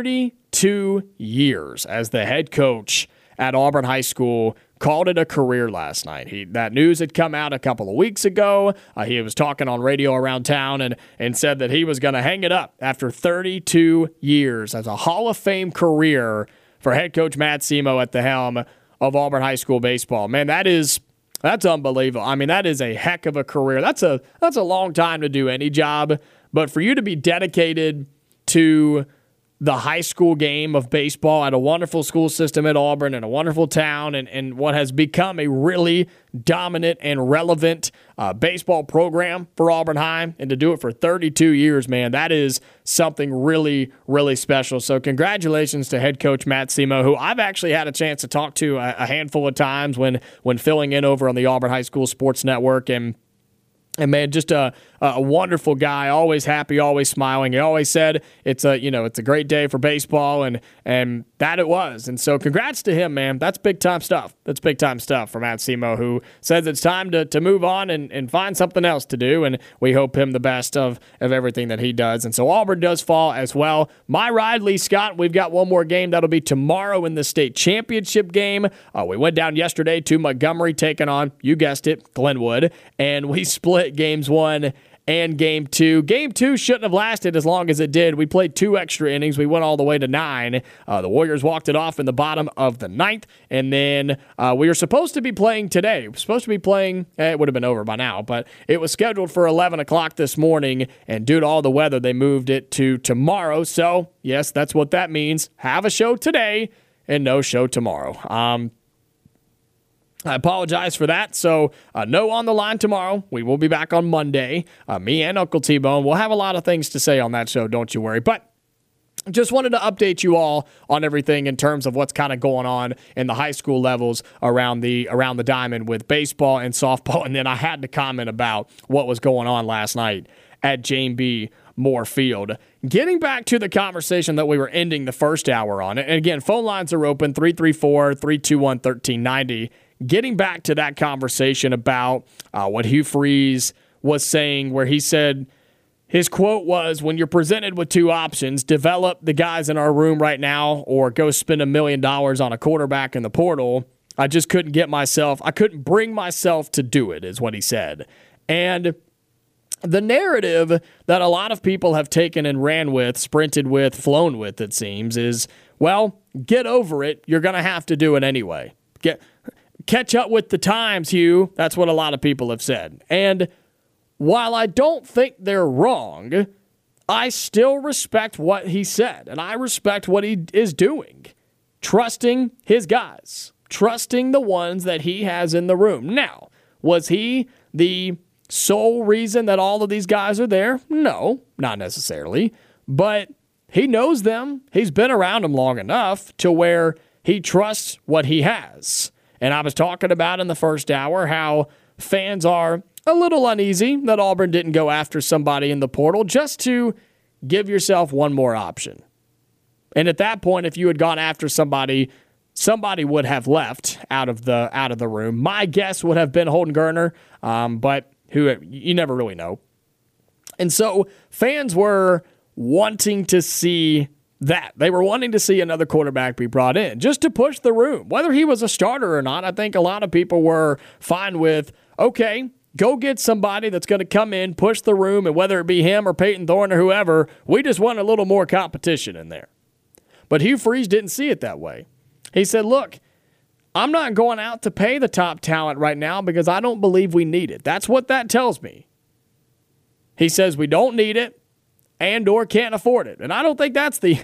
32 years as the head coach at Auburn High School, called it a career last night. That news had come out a couple of weeks ago. He was talking on radio around town and said that he was going to hang it up after 32 years as a Hall of Fame career for head coach Matt Semo at the helm of Auburn High School baseball. Man, that's unbelievable. I mean, that is a heck of a career. That's a long time to do any job, but for you to be dedicated to the high school game of baseball at a wonderful school system at Auburn and a wonderful town and what has become a really dominant and relevant baseball program for Auburn High, and to do it for 32 years, man, that is something really, really special. So congratulations to head coach Matt Semo, who I've actually had a chance to talk to a handful of times when filling in over on the Auburn High School Sports Network. And man, just a wonderful guy, always happy, always smiling. He always said it's a great day for baseball, and that it was. And so congrats to him, man. That's big time stuff. That's big time stuff for Matt Semo, who says it's time to move on and find something else to do. And we hope him the best of everything that he does. And so Auburn does fall as well. My ride, Lee Scott, we've got one more game. That'll be tomorrow in the state championship game. We went down yesterday to Montgomery, taking on, you guessed it, Glenwood, and we split games 1 and game 2. Game 2 shouldn't have lasted as long as it did. We played 2 extra innings. We went all the way to 9. The Warriors walked it off in the bottom of the 9th, and then we were supposed to be playing today. We were supposed to be playing, it would have been over by now, but it was scheduled for 11 o'clock this morning, and due to all the weather, they moved it to tomorrow. So, yes, that's what that means. Have a show today and no show tomorrow. I apologize for that. So, no On the Line tomorrow. We will be back on Monday. Me and Uncle T-Bone. We'll have a lot of things to say on that show, don't you worry. But just wanted to update you all on everything in terms of what's kind of going on in the high school levels around the diamond with baseball and softball. And then I had to comment about what was going on last night at Jane B. more field. Getting back to the conversation that we were ending the first hour on, and again, phone lines are open, 334-321-1390. Getting back to that conversation about what Hugh Freeze was saying, where he said, his quote was, when you're presented with two options, develop the guys in our room right now or go spend $1 million on a quarterback in the portal, I just couldn't bring myself to do it, is what he said. And the narrative that a lot of people have taken and ran with, sprinted with, flown with, it seems, is, well, get over it. You're going to have to do it anyway. Catch up with the times, Hugh. That's what a lot of people have said. And while I don't think they're wrong, I still respect what he said, and I respect what he is doing. Trusting his guys. Trusting the ones that he has in the room. Now, was he the sole reason that all of these guys are there? No, not necessarily. But he knows them. He's been around them long enough to where he trusts what he has. And I was talking about in the first hour how fans are a little uneasy that Auburn didn't go after somebody in the portal just to give yourself one more option. And at that point, if you had gone after somebody would have left out of the room. My guess would have been Holden Geriner, but you never really know. And so fans were wanting to see that. They were wanting to see another quarterback be brought in just to push the room. Whether he was a starter or not, I think a lot of people were fine with, okay, go get somebody that's going to come in, push the room, and whether it be him or Peyton Thorne or whoever, we just want a little more competition in there. But Hugh Freeze didn't see it that way. He said, look, I'm not going out to pay the top talent right now because I don't believe we need it. That's what that tells me. He says we don't need it and or can't afford it. And I don't think that's the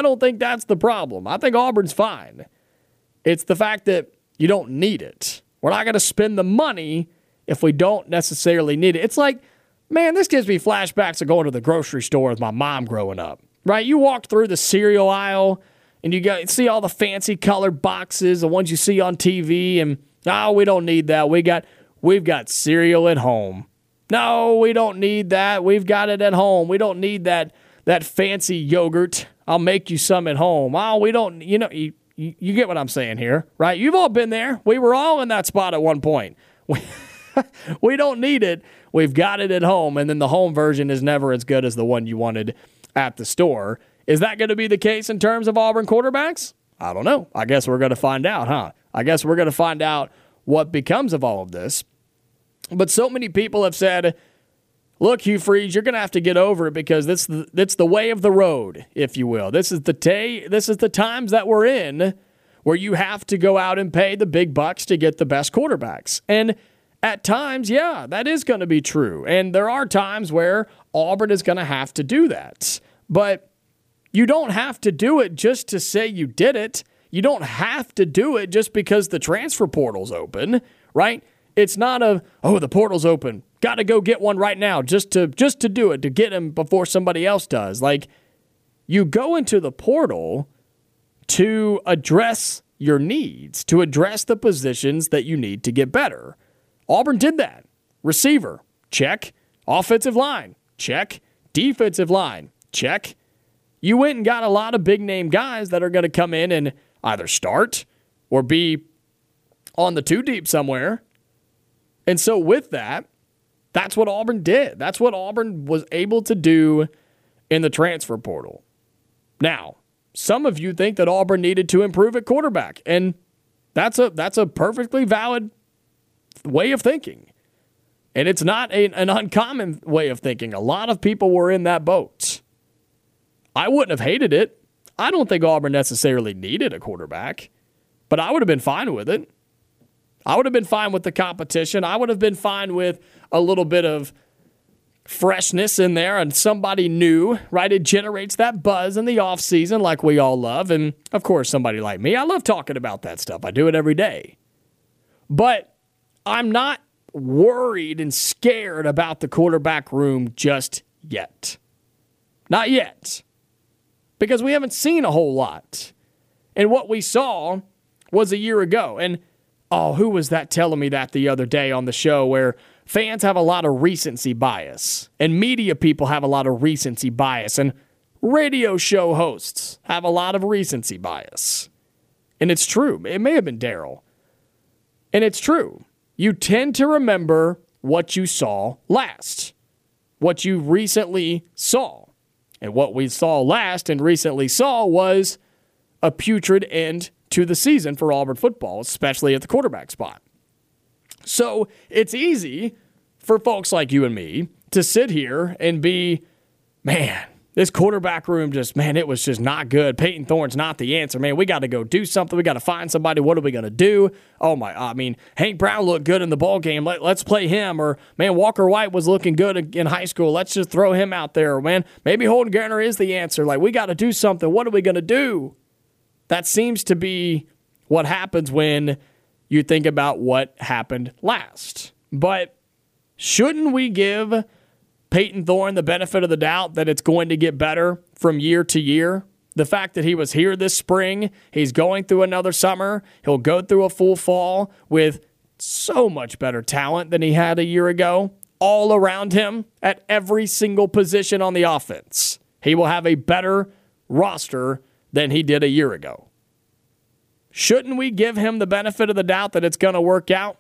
problem. I think Auburn's fine. It's the fact that you don't need it. We're not going to spend the money if we don't necessarily need it. It's like, man, this gives me flashbacks of going to the grocery store with my mom growing up, right? You walk through the cereal aisle and you see all the fancy colored boxes, the ones you see on TV, and, we don't need that. We've got cereal at home. No, we don't need that. We've got it at home. We don't need that fancy yogurt. I'll make you some at home. We don't, you get what I'm saying here, right? You've all been there. We were all in that spot at one point. We don't need it. We've got it at home, and then the home version is never as good as the one you wanted at the store. Is that going to be the case in terms of Auburn quarterbacks? I don't know. I guess we're going to find out, huh? I guess we're going to find out what becomes of all of this. But so many people have said, look, Hugh Freeze, you're going to have to get over it because it's the way of the road, if you will. This is the times that we're in where you have to go out and pay the big bucks to get the best quarterbacks. And at times, yeah, that is going to be true. And there are times where Auburn is going to have to do that. But you don't have to do it just to say you did it. You don't have to do it just because the transfer portal's open, right? It's not the portal's open. Got to go get one right now just to do it, to get him before somebody else does. Like, you go into the portal to address your needs, to address the positions that you need to get better. Auburn did that. Receiver, check. Offensive line, check. Defensive line, check. You went and got a lot of big-name guys that are going to come in and either start or be on the two deep somewhere. And so with that, that's what Auburn did. That's what Auburn was able to do in the transfer portal. Now, some of you think that Auburn needed to improve at quarterback, and that's a perfectly valid way of thinking. And it's not an uncommon way of thinking. A lot of people were in that boat. I wouldn't have hated it. I don't think Auburn necessarily needed a quarterback, but I would have been fine with it. I would have been fine with the competition. I would have been fine with a little bit of freshness in there and somebody new, right? It generates that buzz in the offseason like we all love. And, of course, somebody like me, I love talking about that stuff. I do it every day. But I'm not worried and scared about the quarterback room just yet. Not yet. Because we haven't seen a whole lot. And what we saw was a year ago. And Oh, who was that telling me that the other day on the show, where fans have a lot of recency bias and media people have a lot of recency bias and radio show hosts have a lot of recency bias. And it's true. It may have been Daryl. And it's true. You tend to remember what you saw last, what you recently saw. And what we saw last and recently saw was a putrid end to the season for Auburn football, especially at the quarterback spot. So it's easy for folks like you and me to sit here and be, man, this quarterback room it was just not good. Peyton Thorne's not the answer. Man, we got to go do something. We got to find somebody. What are we going to do? Hank Brown looked good in the ball game. Let's play him. Or, man, Walker White was looking good in high school. Let's just throw him out there. Or, man, maybe Holden Garner is the answer. We got to do something. What are we going to do? That seems to be what happens when you think about what happened last. But shouldn't we give Peyton Thorne the benefit of the doubt that it's going to get better from year to year? The fact that he was here this spring, he's going through another summer, he'll go through a full fall with so much better talent than he had a year ago, all around him at every single position on the offense. He will have a better roster than he did a year ago. Shouldn't we give him the benefit of the doubt that it's going to work out?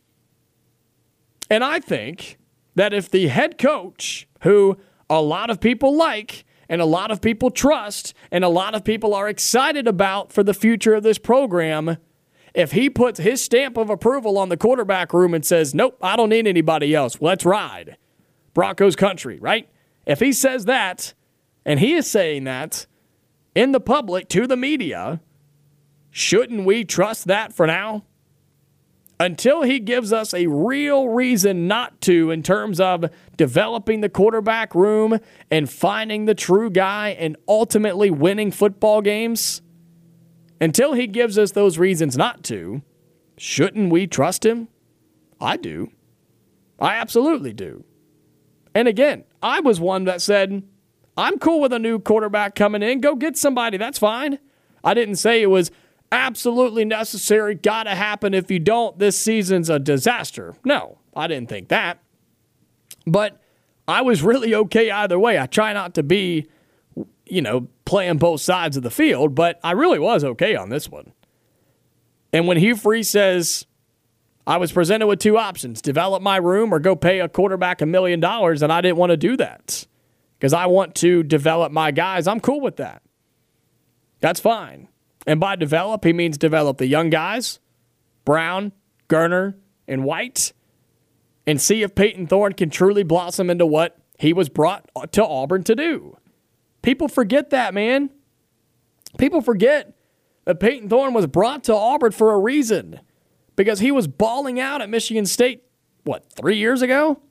And I think that if the head coach, who a lot of people like and a lot of people trust and a lot of people are excited about for the future of this program, if he puts his stamp of approval on the quarterback room and says, nope, I don't need anybody else, let's ride Broncos country, right? If he says that, and he is saying that in the public to the media, shouldn't we trust that for now? Until he gives us a real reason not to in terms of developing the quarterback room and finding the true guy and ultimately winning football games, until he gives us those reasons not to, shouldn't we trust him? I do. I absolutely do. And again, I was one that said, I'm cool with a new quarterback coming in. Go get somebody. That's fine. I didn't say it was absolutely necessary, got to happen. If you don't, this season's a disaster. No, I didn't think that. But I was really okay either way. I try not to be, playing both sides of the field, but I really was okay on this one. And when Hugh Freeze says, I was presented with two options, develop my room or go pay a quarterback $1 million, and I didn't want to do that because I want to develop my guys, I'm cool with that. That's fine. And by develop, he means develop the young guys, Brown, Garner, and White, and see if Peyton Thorne can truly blossom into what he was brought to Auburn to do. People forget that, man. People forget that Peyton Thorne was brought to Auburn for a reason, because he was balling out at Michigan State, 3 years ago?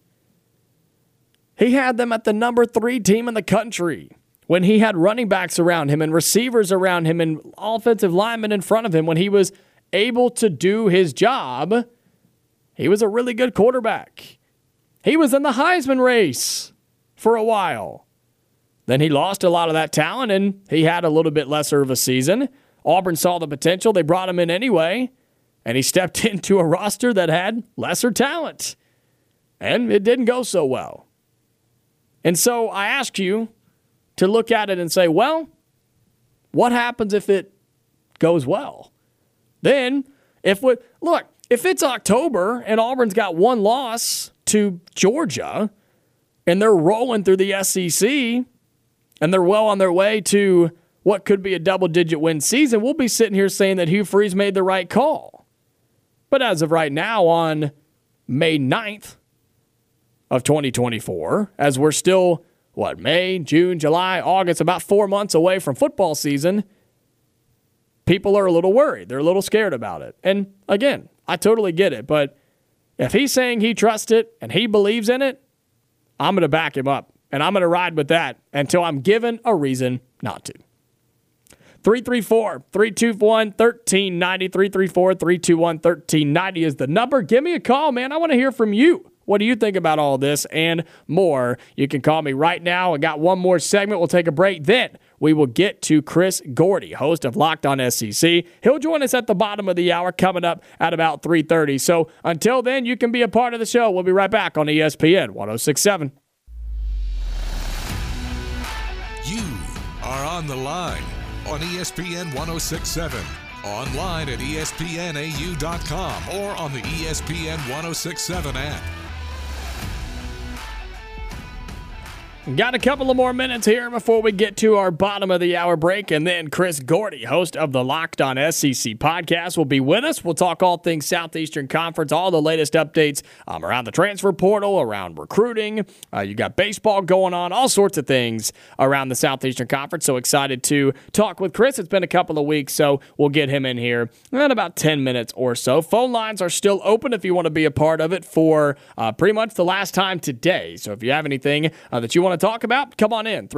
He had them at the number 3 team in the country when he had running backs around him and receivers around him and offensive linemen in front of him. When he was able to do his job, he was a really good quarterback. He was in the Heisman race for a while. Then he lost a lot of that talent, and he had a little bit lesser of a season. Auburn saw the potential. They brought him in anyway, and he stepped into a roster that had lesser talent. And it didn't go so well. And so I ask you to look at it and say, well, what happens if it goes well? Then, if it's October and Auburn's got one loss to Georgia and they're rolling through the SEC and they're well on their way to what could be a double-digit win season, we'll be sitting here saying that Hugh Freeze made the right call. But as of right now, on May 9th of 2024, as we're still May, June, July, August, about 4 months away from football season, people are a little worried. They're a little scared about it. And again, I totally get it. But if he's saying he trusts it and he believes in it, I'm going to back him up. And I'm going to ride with that until I'm given a reason not to. 334-321-1390. 334-321-1390 is the number. Give me a call, man. I want to hear from you. What do you think about all this and more? You can call me right now. I got one more segment. We'll take a break. Then we will get to Chris Gordy, host of Locked On SEC. He'll join us at the bottom of the hour, coming up at about 3:30. So until then, you can be a part of the show. We'll be right back on ESPN 1067. You are on the line on ESPN 1067. Online at ESPNAU.com or on the ESPN 1067 app. Got a couple of more minutes here before we get to our bottom of the hour break, and then Chris Gordy, host of the Locked On SEC podcast, will be with us. We'll talk all things Southeastern Conference, all the latest updates around the transfer portal, around recruiting. You got baseball going on, all sorts of things around the Southeastern Conference. So excited to talk with Chris. It's been a couple of weeks, so we'll get him in here in about 10 minutes or so. Phone lines are still open if you want to be a part of it for pretty much the last time today. So if you have anything that you want to talk about, come on in,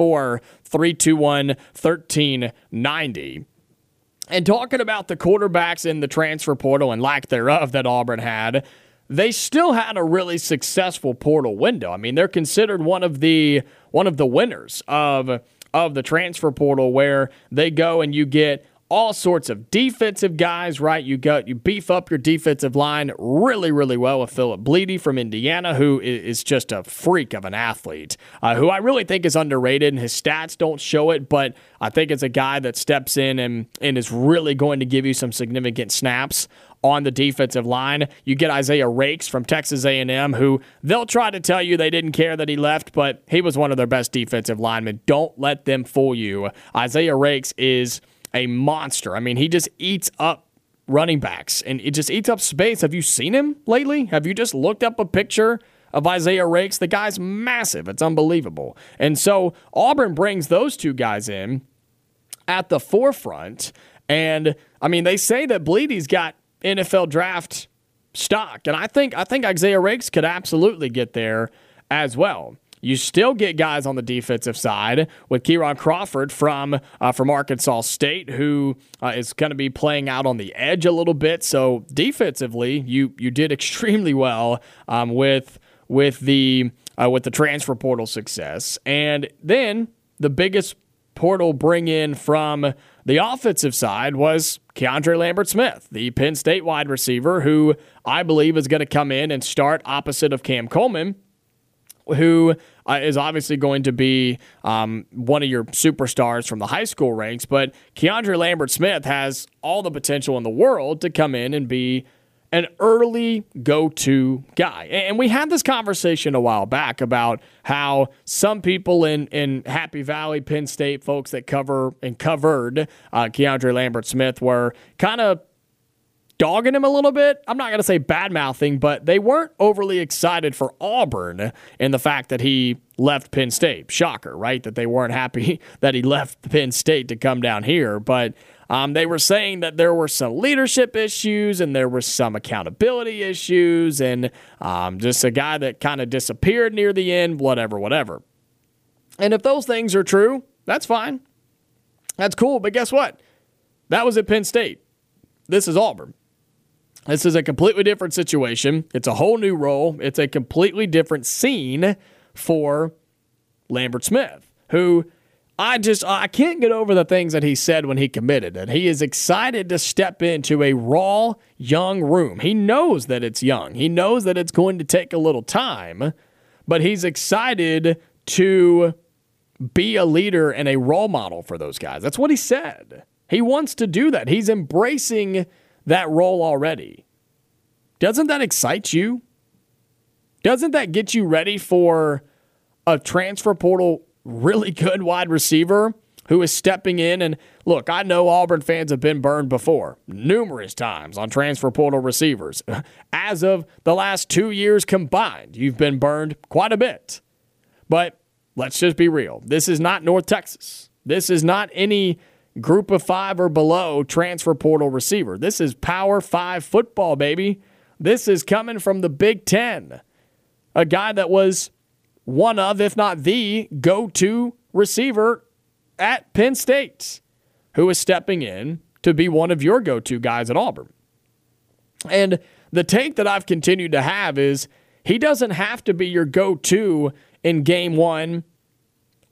334-321-1390. And talking about the quarterbacks in the transfer portal and lack thereof that Auburn had, they still had a really successful portal window. I mean, they're considered one of the winners of the transfer portal, where they go and you get all sorts of defensive guys, right? You beef up your defensive line really, really well with Philip Bleedy from Indiana, who is just a freak of an athlete, who I really think is underrated, and his stats don't show it, but I think it's a guy that steps in and is really going to give you some significant snaps on the defensive line. You get Isaiah Rakes from Texas A&M, who they'll try to tell you they didn't care that he left, but he was one of their best defensive linemen. Don't let them fool you. Isaiah Rakes is a monster. I mean, he just eats up running backs, and it just eats up space. Have you seen him lately? Have you just looked up a picture of Isaiah Rakes? The guy's massive. It's unbelievable. And so Auburn brings those two guys in at the forefront, and, I mean, they say that Bleedy's got NFL draft stock, and I think Isaiah Rakes could absolutely get there as well. You still get guys on the defensive side with Kieron Crawford from Arkansas State, who is going to be playing out on the edge a little bit. So defensively, you did extremely well with the transfer portal success. And then the biggest portal bring in from the offensive side was Keandre Lambert-Smith, the Penn State wide receiver, who I believe is going to come in and start opposite of Cam Coleman, who is obviously going to be one of your superstars from the high school ranks. But Keandre Lambert-Smith has all the potential in the world to come in and be an early go-to guy. And we had this conversation a while back about how some people in Happy Valley, Penn State, folks that covered Keandre Lambert-Smith were kind of dogging him a little bit. I'm not going to say bad-mouthing, but they weren't overly excited for Auburn in the fact that he left Penn State. Shocker, right? That they weren't happy that he left Penn State to come down here. But they were saying that there were some leadership issues and there were some accountability issues and just a guy that kind of disappeared near the end, whatever. And if those things are true, that's fine. That's cool. But guess what? That was at Penn State. This is Auburn. This is a completely different situation. It's a whole new role. It's a completely different scene for Lambert-Smith, who I can't get over the things that he said when he committed. And he is excited to step into a raw, young room. He knows that it's young. He knows that it's going to take a little time, but he's excited to be a leader and a role model for those guys. That's what he said. He wants to do that. He's embracing that role already. Doesn't that excite you? Doesn't that get you ready for a transfer portal really good wide receiver who is stepping in? And look, I know Auburn fans have been burned before, numerous times on transfer portal receivers. As of the last 2 years combined, you've been burned quite a bit. But let's just be real. This is not North Texas. This is not any Group of 5 or below transfer portal receiver. This is Power 5 football, baby. This is coming from the Big Ten. A guy that was one of, if not the, go-to receiver at Penn State, who is stepping in to be one of your go-to guys at Auburn. And the take that I've continued to have is he doesn't have to be your go-to in game one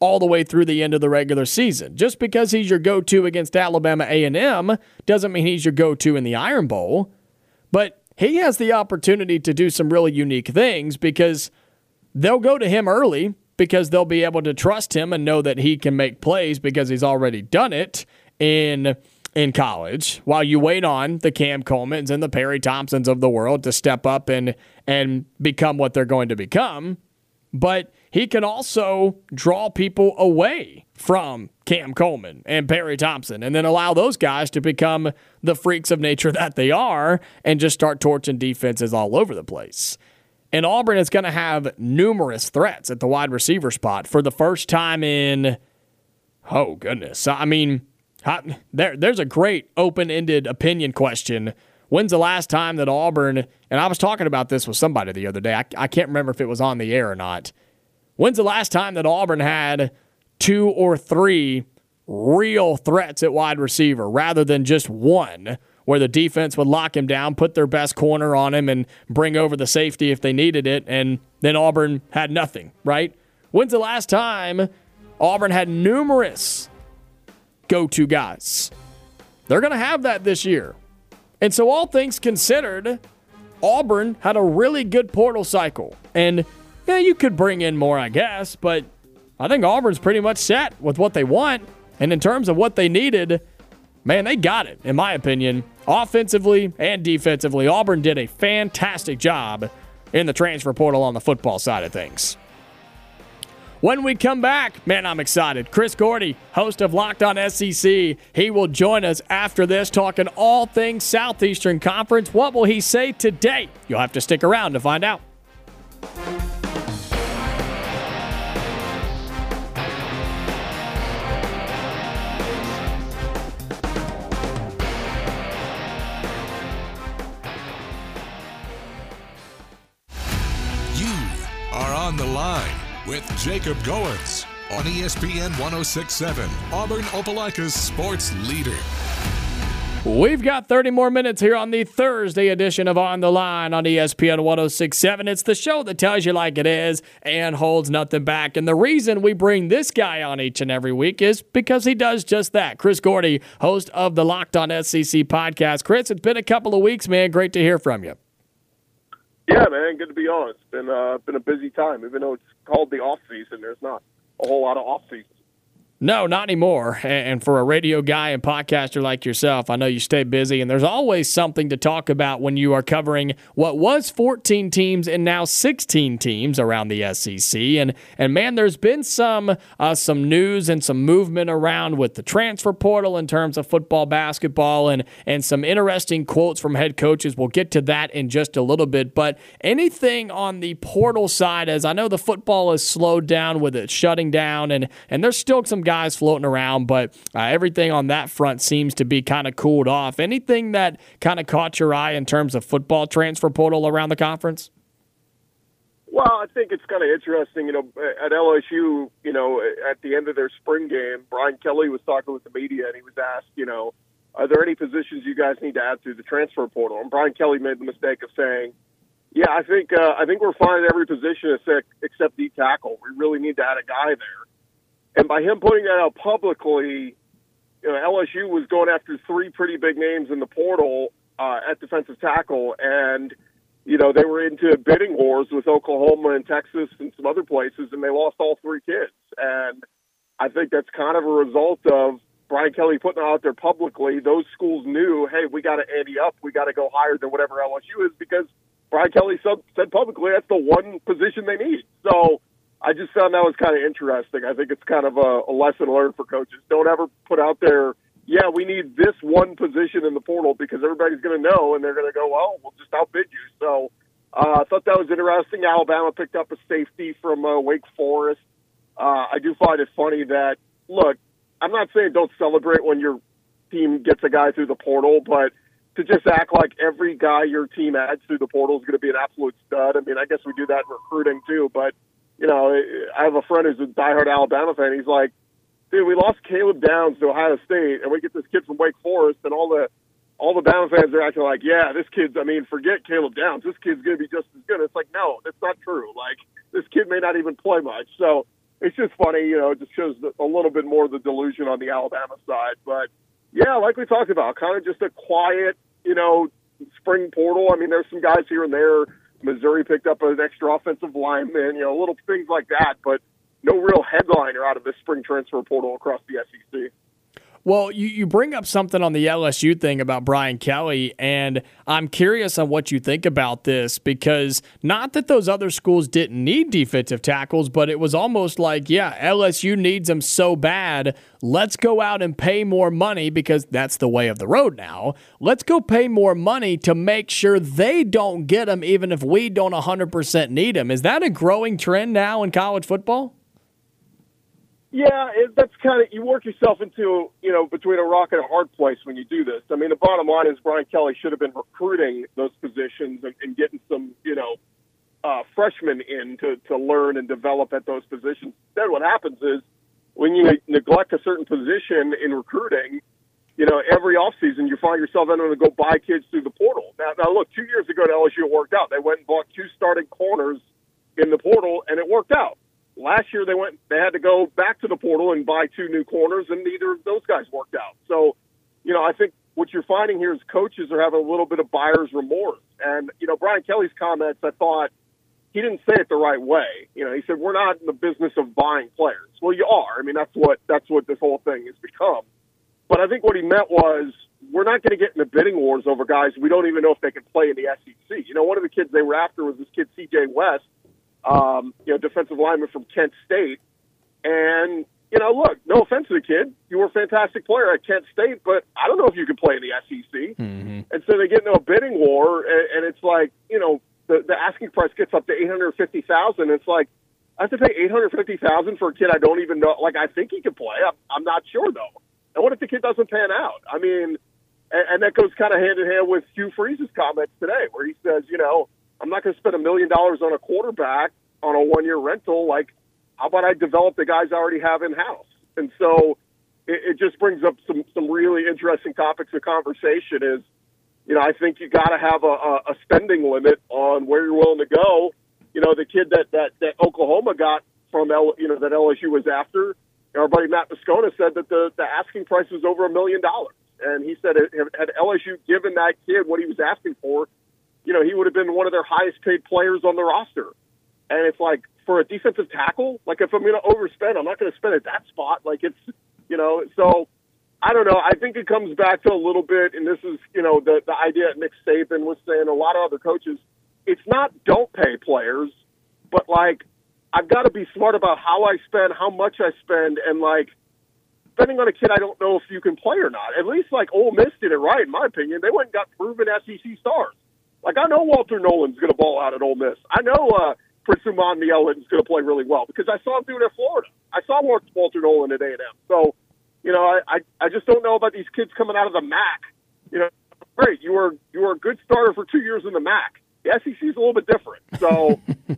all the way through the end of the regular season. Just because he's your go-to against Alabama A&M doesn't mean he's your go-to in the Iron Bowl. But he has the opportunity to do some really unique things because they'll go to him early because they'll be able to trust him and know that he can make plays because he's already done it in college, while you wait on the Cam Colemans and the Perry Thompsons of the world to step up and become what they're going to become. But he can also draw people away from Cam Coleman and Perry Thompson and then allow those guys to become the freaks of nature that they are and just start torching defenses all over the place. And Auburn is going to have numerous threats at the wide receiver spot for the first time in, oh, goodness. I mean, there's a great open-ended opinion question. When's the last time that Auburn, and I was talking about this with somebody the other day. I can't remember if it was on the air or not. When's the last time that Auburn had 2 or 3 real threats at wide receiver rather than just one where the defense would lock him down, put their best corner on him, and bring over the safety if they needed it, and then Auburn had nothing, right? When's the last time Auburn had numerous go-to guys? They're going to have that this year. And so all things considered, Auburn had a really good portal cycle. And yeah, you could bring in more, I guess, but I think Auburn's pretty much set with what they want. And in terms of what they needed, man, they got it, in my opinion. Offensively and defensively, Auburn did a fantastic job in the transfer portal on the football side of things. When we come back, man, I'm excited. Chris Gordy, host of Locked On SEC, he will join us after this talking all things Southeastern Conference. What will he say today? You'll have to stick around to find out. On the Line with Jacob Goins on ESPN 106.7, Auburn Opelika's sports leader. We've got 30 more minutes here on the Thursday edition of On the Line on ESPN 106.7. It's the show that tells you like it is and holds nothing back. And the reason we bring this guy on each and every week is because he does just that. Chris Gordy, host of the Locked On SEC podcast. Chris, it's been a couple of weeks, man. Great to hear from you. Yeah, man, good to be on. It's been a busy time, even though it's called the off season. There's not a whole lot of off season. No, not anymore. And for a radio guy and podcaster like yourself, I know you stay busy, and there's always something to talk about when you are covering what was 14 teams and now 16 teams around the SEC. And man, there's been some news and some movement around with the transfer portal in terms of football, basketball, and some interesting quotes from head coaches. We'll get to that in just a little bit. But anything on the portal side, as I know the football is slowed down with it shutting down, and there's still some guys floating around, but everything on that front seems to be kind of cooled off. Anything that kind of caught your eye in terms of football transfer portal around the conference? Well, I think it's kind of interesting, at LSU, at the end of their spring game, Brian Kelly was talking with the media, and he was asked, are there any positions you guys need to add to the transfer portal? And Brian Kelly made the mistake of saying, yeah, I think we're fine at every position except D tackle. We really need to add a guy there. And by him putting that out publicly, LSU was going after 3 pretty big names in the portal at defensive tackle, and they were into bidding wars with Oklahoma and Texas and some other places, and they lost all 3 kids. And I think that's kind of a result of Brian Kelly putting it out there publicly. Those schools knew, hey, we got to ante up, we got to go higher than whatever LSU is, because Brian Kelly said publicly that's the one position they need. So I just found that was kind of interesting. I think it's kind of a lesson learned for coaches. Don't ever put out there, yeah, we need this one position in the portal, because everybody's going to know, and they're going to go, well, we'll just outbid you. So I thought that was interesting. Alabama picked up a safety from Wake Forest. I do find it funny that, look, I'm not saying don't celebrate when your team gets a guy through the portal, but to just act like every guy your team adds through the portal is going to be an absolute stud. I mean, I guess we do that in recruiting too, but I have a friend who's a diehard Alabama fan. He's like, dude, we lost Caleb Downs to Ohio State, and we get this kid from Wake Forest, and all the Bama fans are acting like, yeah, this kid's, forget Caleb Downs. This kid's going to be just as good. It's like, no, that's not true. Like, this kid may not even play much. So it's just funny, it just shows a little bit more of the delusion on the Alabama side. But, yeah, like we talked about, kind of just a quiet, spring portal. I mean, there's some guys here and there. Missouri picked up an extra offensive lineman, little things like that, but no real headliner out of this spring transfer portal across the SEC. Well, you bring up something on the LSU thing about Brian Kelly, and I'm curious on what you think about this, because not that those other schools didn't need defensive tackles, but it was almost like, yeah, LSU needs them so bad, let's go out and pay more money, because that's the way of the road now. Let's go pay more money to make sure they don't get them, even if we don't 100% need them. Is that a growing trend now in college football? Yeah, that's kind of, you work yourself into, between a rock and a hard place when you do this. I mean, the bottom line is Brian Kelly should have been recruiting those positions and getting some, freshmen in to learn and develop at those positions. Then what happens is when you neglect a certain position in recruiting, every offseason you find yourself having to go buy kids through the portal. Now look, 2 years ago at LSU it worked out. They went and bought 2 starting corners in the portal, and it worked out. Last year they had to go back to the portal and buy 2 new corners, and neither of those guys worked out. So, I think what you're finding here is coaches are having a little bit of buyer's remorse. And, Brian Kelly's comments, I thought he didn't say it the right way. He said, we're not in the business of buying players. Well, you are. I mean, that's what this whole thing has become. But I think what he meant was we're not going to get in the bidding wars over guys we don't even know if they can play in the SEC. One of the kids they were after was this kid, C.J. West, defensive lineman from Kent State. And, look, no offense to the kid. You were a fantastic player at Kent State, but I don't know if you could play in the SEC. Mm-hmm. And so they get into a bidding war, and it's like, the asking price gets up to $850,000. It's like, I have to pay $850,000 for a kid I don't even know. Like, I think he could play. I'm not sure, though. And what if the kid doesn't pan out? I mean, and that goes kind of hand in hand with Hugh Freeze's comments today, where he says, I'm not going to spend $1 million on a quarterback on a 1-year rental. Like, how about I develop the guys I already have in-house? And so it just brings up some really interesting topics of conversation is, I think you got to have a spending limit on where you're willing to go. The kid that Oklahoma got from, that LSU was after, our buddy Matt Moscona said that the asking price was over $1 million. And he said had LSU given that kid what he was asking for, he would have been one of their highest paid players on the roster. And it's like, for a defensive tackle, like if I'm going to overspend, I'm not going to spend at that spot. Like it's, so I don't know. I think it comes back to a little bit, and this is, the idea that Nick Saban was saying, a lot of other coaches, it's not don't pay players, but like, I've got to be smart about how I spend, how much I spend, and like, spending on a kid I don't know if you can play or not. At least like Ole Miss did it right, in my opinion. They went and got proven SEC stars. Like, I know Walter Nolan's going to ball out at Ole Miss. I know Prince Umanmielen is going to play really well because I saw him do it at Florida. I saw Walter Nolan at A&M. So, I just don't know about these kids coming out of the MAC. Great, you were a good starter for 2 years in the MAC. The SEC is a little bit different. So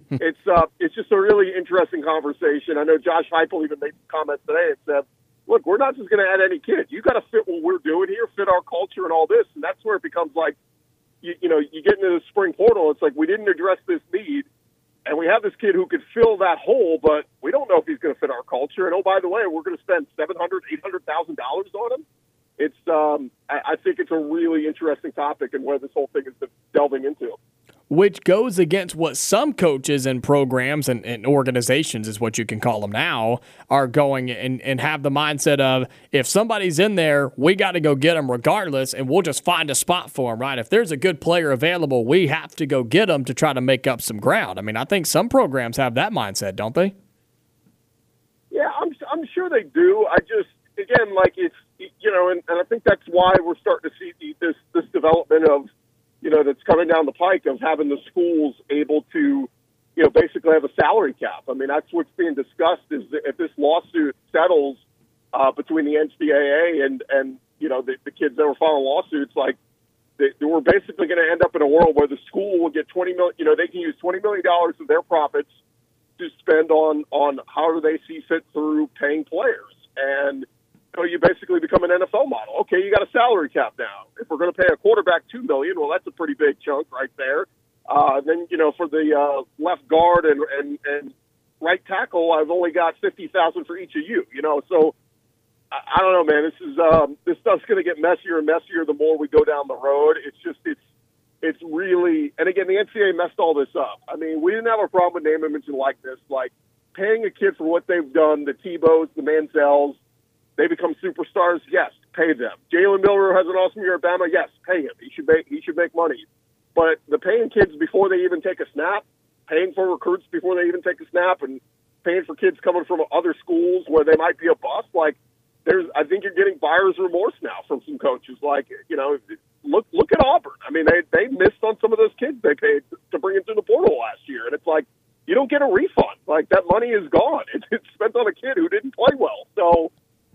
it's just a really interesting conversation. I know Josh Heupel even made some comments today and said, look, we're not just going to add any kid. You got to fit what we're doing here, fit our culture and all this. And that's where it becomes like, you get into the spring portal. It's like, we didn't address this need. And we have this kid who could fill that hole, but we don't know if he's going to fit our culture. And, oh, by the way, we're going to spend $700,000, $800,000 on him. It's, I think it's a really interesting topic and where this whole thing is delving into. Which goes against what some coaches and programs and organizations, is what you can call them now, are going and have the mindset of, if somebody's in there, we got to go get them regardless, and we'll just find a spot for them, right? If there's a good player available, we have to go get them to try to make up some ground. I mean, I think some programs have that mindset, don't they? Yeah, I'm sure they do. I just, again, like it's, and I think that's why we're starting to see this development of, that's coming down the pike of having the schools able to, basically have a salary cap. I mean, that's what's being discussed is if this lawsuit settles between the NCAA and the kids that were filing lawsuits, like we're basically going to end up in a world where the school will get $20 million, they can use $20 million of their profits to spend on how they see fit through paying players. And you basically become an NFL model. Okay, you got a salary cap now. If we're going to pay a quarterback $2 million, well, that's a pretty big chunk right there. Then for the left guard and right tackle, I've only got $50,000 for each of you. So I don't know, man. This stuff's going to get messier and messier the more we go down the road. It's really, and again, the NCAA messed all this up. I mean, we didn't have a problem with name, image, and likeness. Like paying a kid for what they've done, the Tebows, the Manziels, they become superstars. Yes, pay them. Jalen Miller has an awesome year at Bama. Yes, pay him. He should make money. But the paying kids before they even take a snap, paying for recruits before they even take a snap, and paying for kids coming from other schools where they might be a bust, like I think you're getting buyer's remorse now from some coaches. Like, look at Auburn. I mean, they missed on some of those kids they paid to bring into the portal last year, and it's like you don't get a refund. Like that money is gone. It's spent on a kid who didn't play well. So,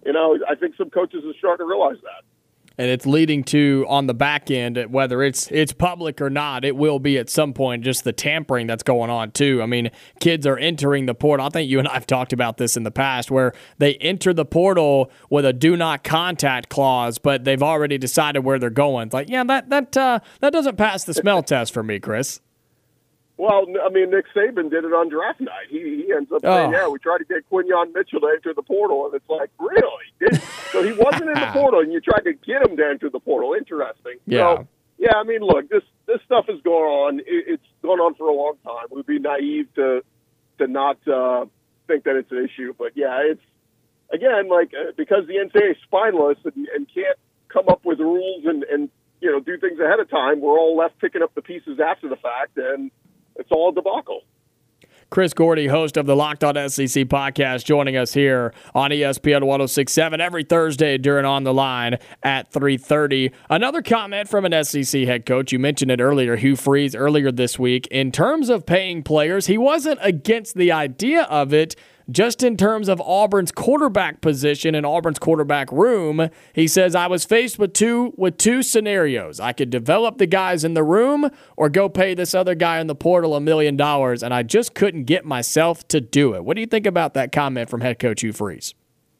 I think some coaches are starting to realize that. And it's leading to, on the back end, whether it's public or not, it will be at some point just the tampering that's going on too. I mean, kids are entering the portal. I think you and I have talked about this in the past, where they enter the portal with a do not contact clause, but they've already decided where they're going. It's like, yeah, that doesn't pass the smell test for me, Chris. Well, I mean, Nick Saban did it on draft night. He ends up saying, yeah, we tried to get Quinyon Mitchell to enter the portal, and it's like, really? So he wasn't in the portal, and you tried to get him to enter the portal. Interesting. Yeah. So, yeah, I mean, look, this stuff is going on. It's gone on for a long time. We'd be naive to not think that it's an issue. But, yeah, it's, again, like, because the NCAA is spineless and can't come up with rules and do things ahead of time, we're all left picking up the pieces after the fact, and it's all a debacle. Chris Gordy, host of the Locked On SEC podcast, joining us here on ESPN 106.7 every Thursday during On the Line at 3:30. Another comment from an SEC head coach. You mentioned it earlier, Hugh Freeze, earlier this week. In terms of paying players, he wasn't against the idea of it. Just in terms of Auburn's quarterback position and Auburn's quarterback room, he says, I was faced with two scenarios. I could develop the guys in the room or go pay this other guy in the portal $1 million, and I just couldn't get myself to do it. What do you think about that comment from head coach Hugh Freeze?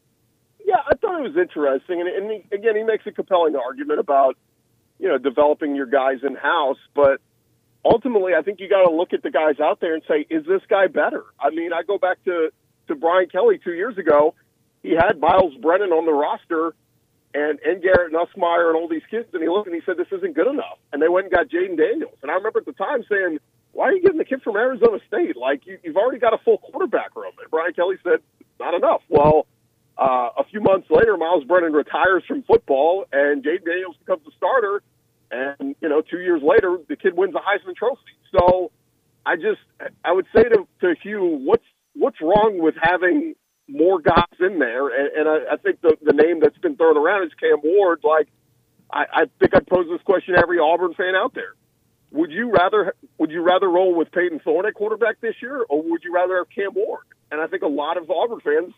Yeah, I thought it was interesting. And again, he makes a compelling argument about, developing your guys in-house. But ultimately, I think you got to look at the guys out there and say, is this guy better? I mean, I go back to Brian Kelly 2 years ago. He had Miles Brennan on the roster and Garrett Nussmeier and all these kids, and he looked and he said, this isn't good enough. And they went and got Jaden Daniels. And I remember at the time saying, why are you getting the kid from Arizona State? Like, you've already got a full quarterback room. And Brian Kelly said, it's not enough. Well, a few months later, Miles Brennan retires from football, and Jaden Daniels becomes the starter. And, 2 years later, the kid wins the Heisman Trophy. So I would say to Hugh, what's wrong with having more guys in there? And I think the name that's been thrown around is Cam Ward. Like, I think I'd pose this question to every Auburn fan out there. Would you rather roll with Peyton Thorne at quarterback this year, or would you rather have Cam Ward? And I think a lot of Auburn fans,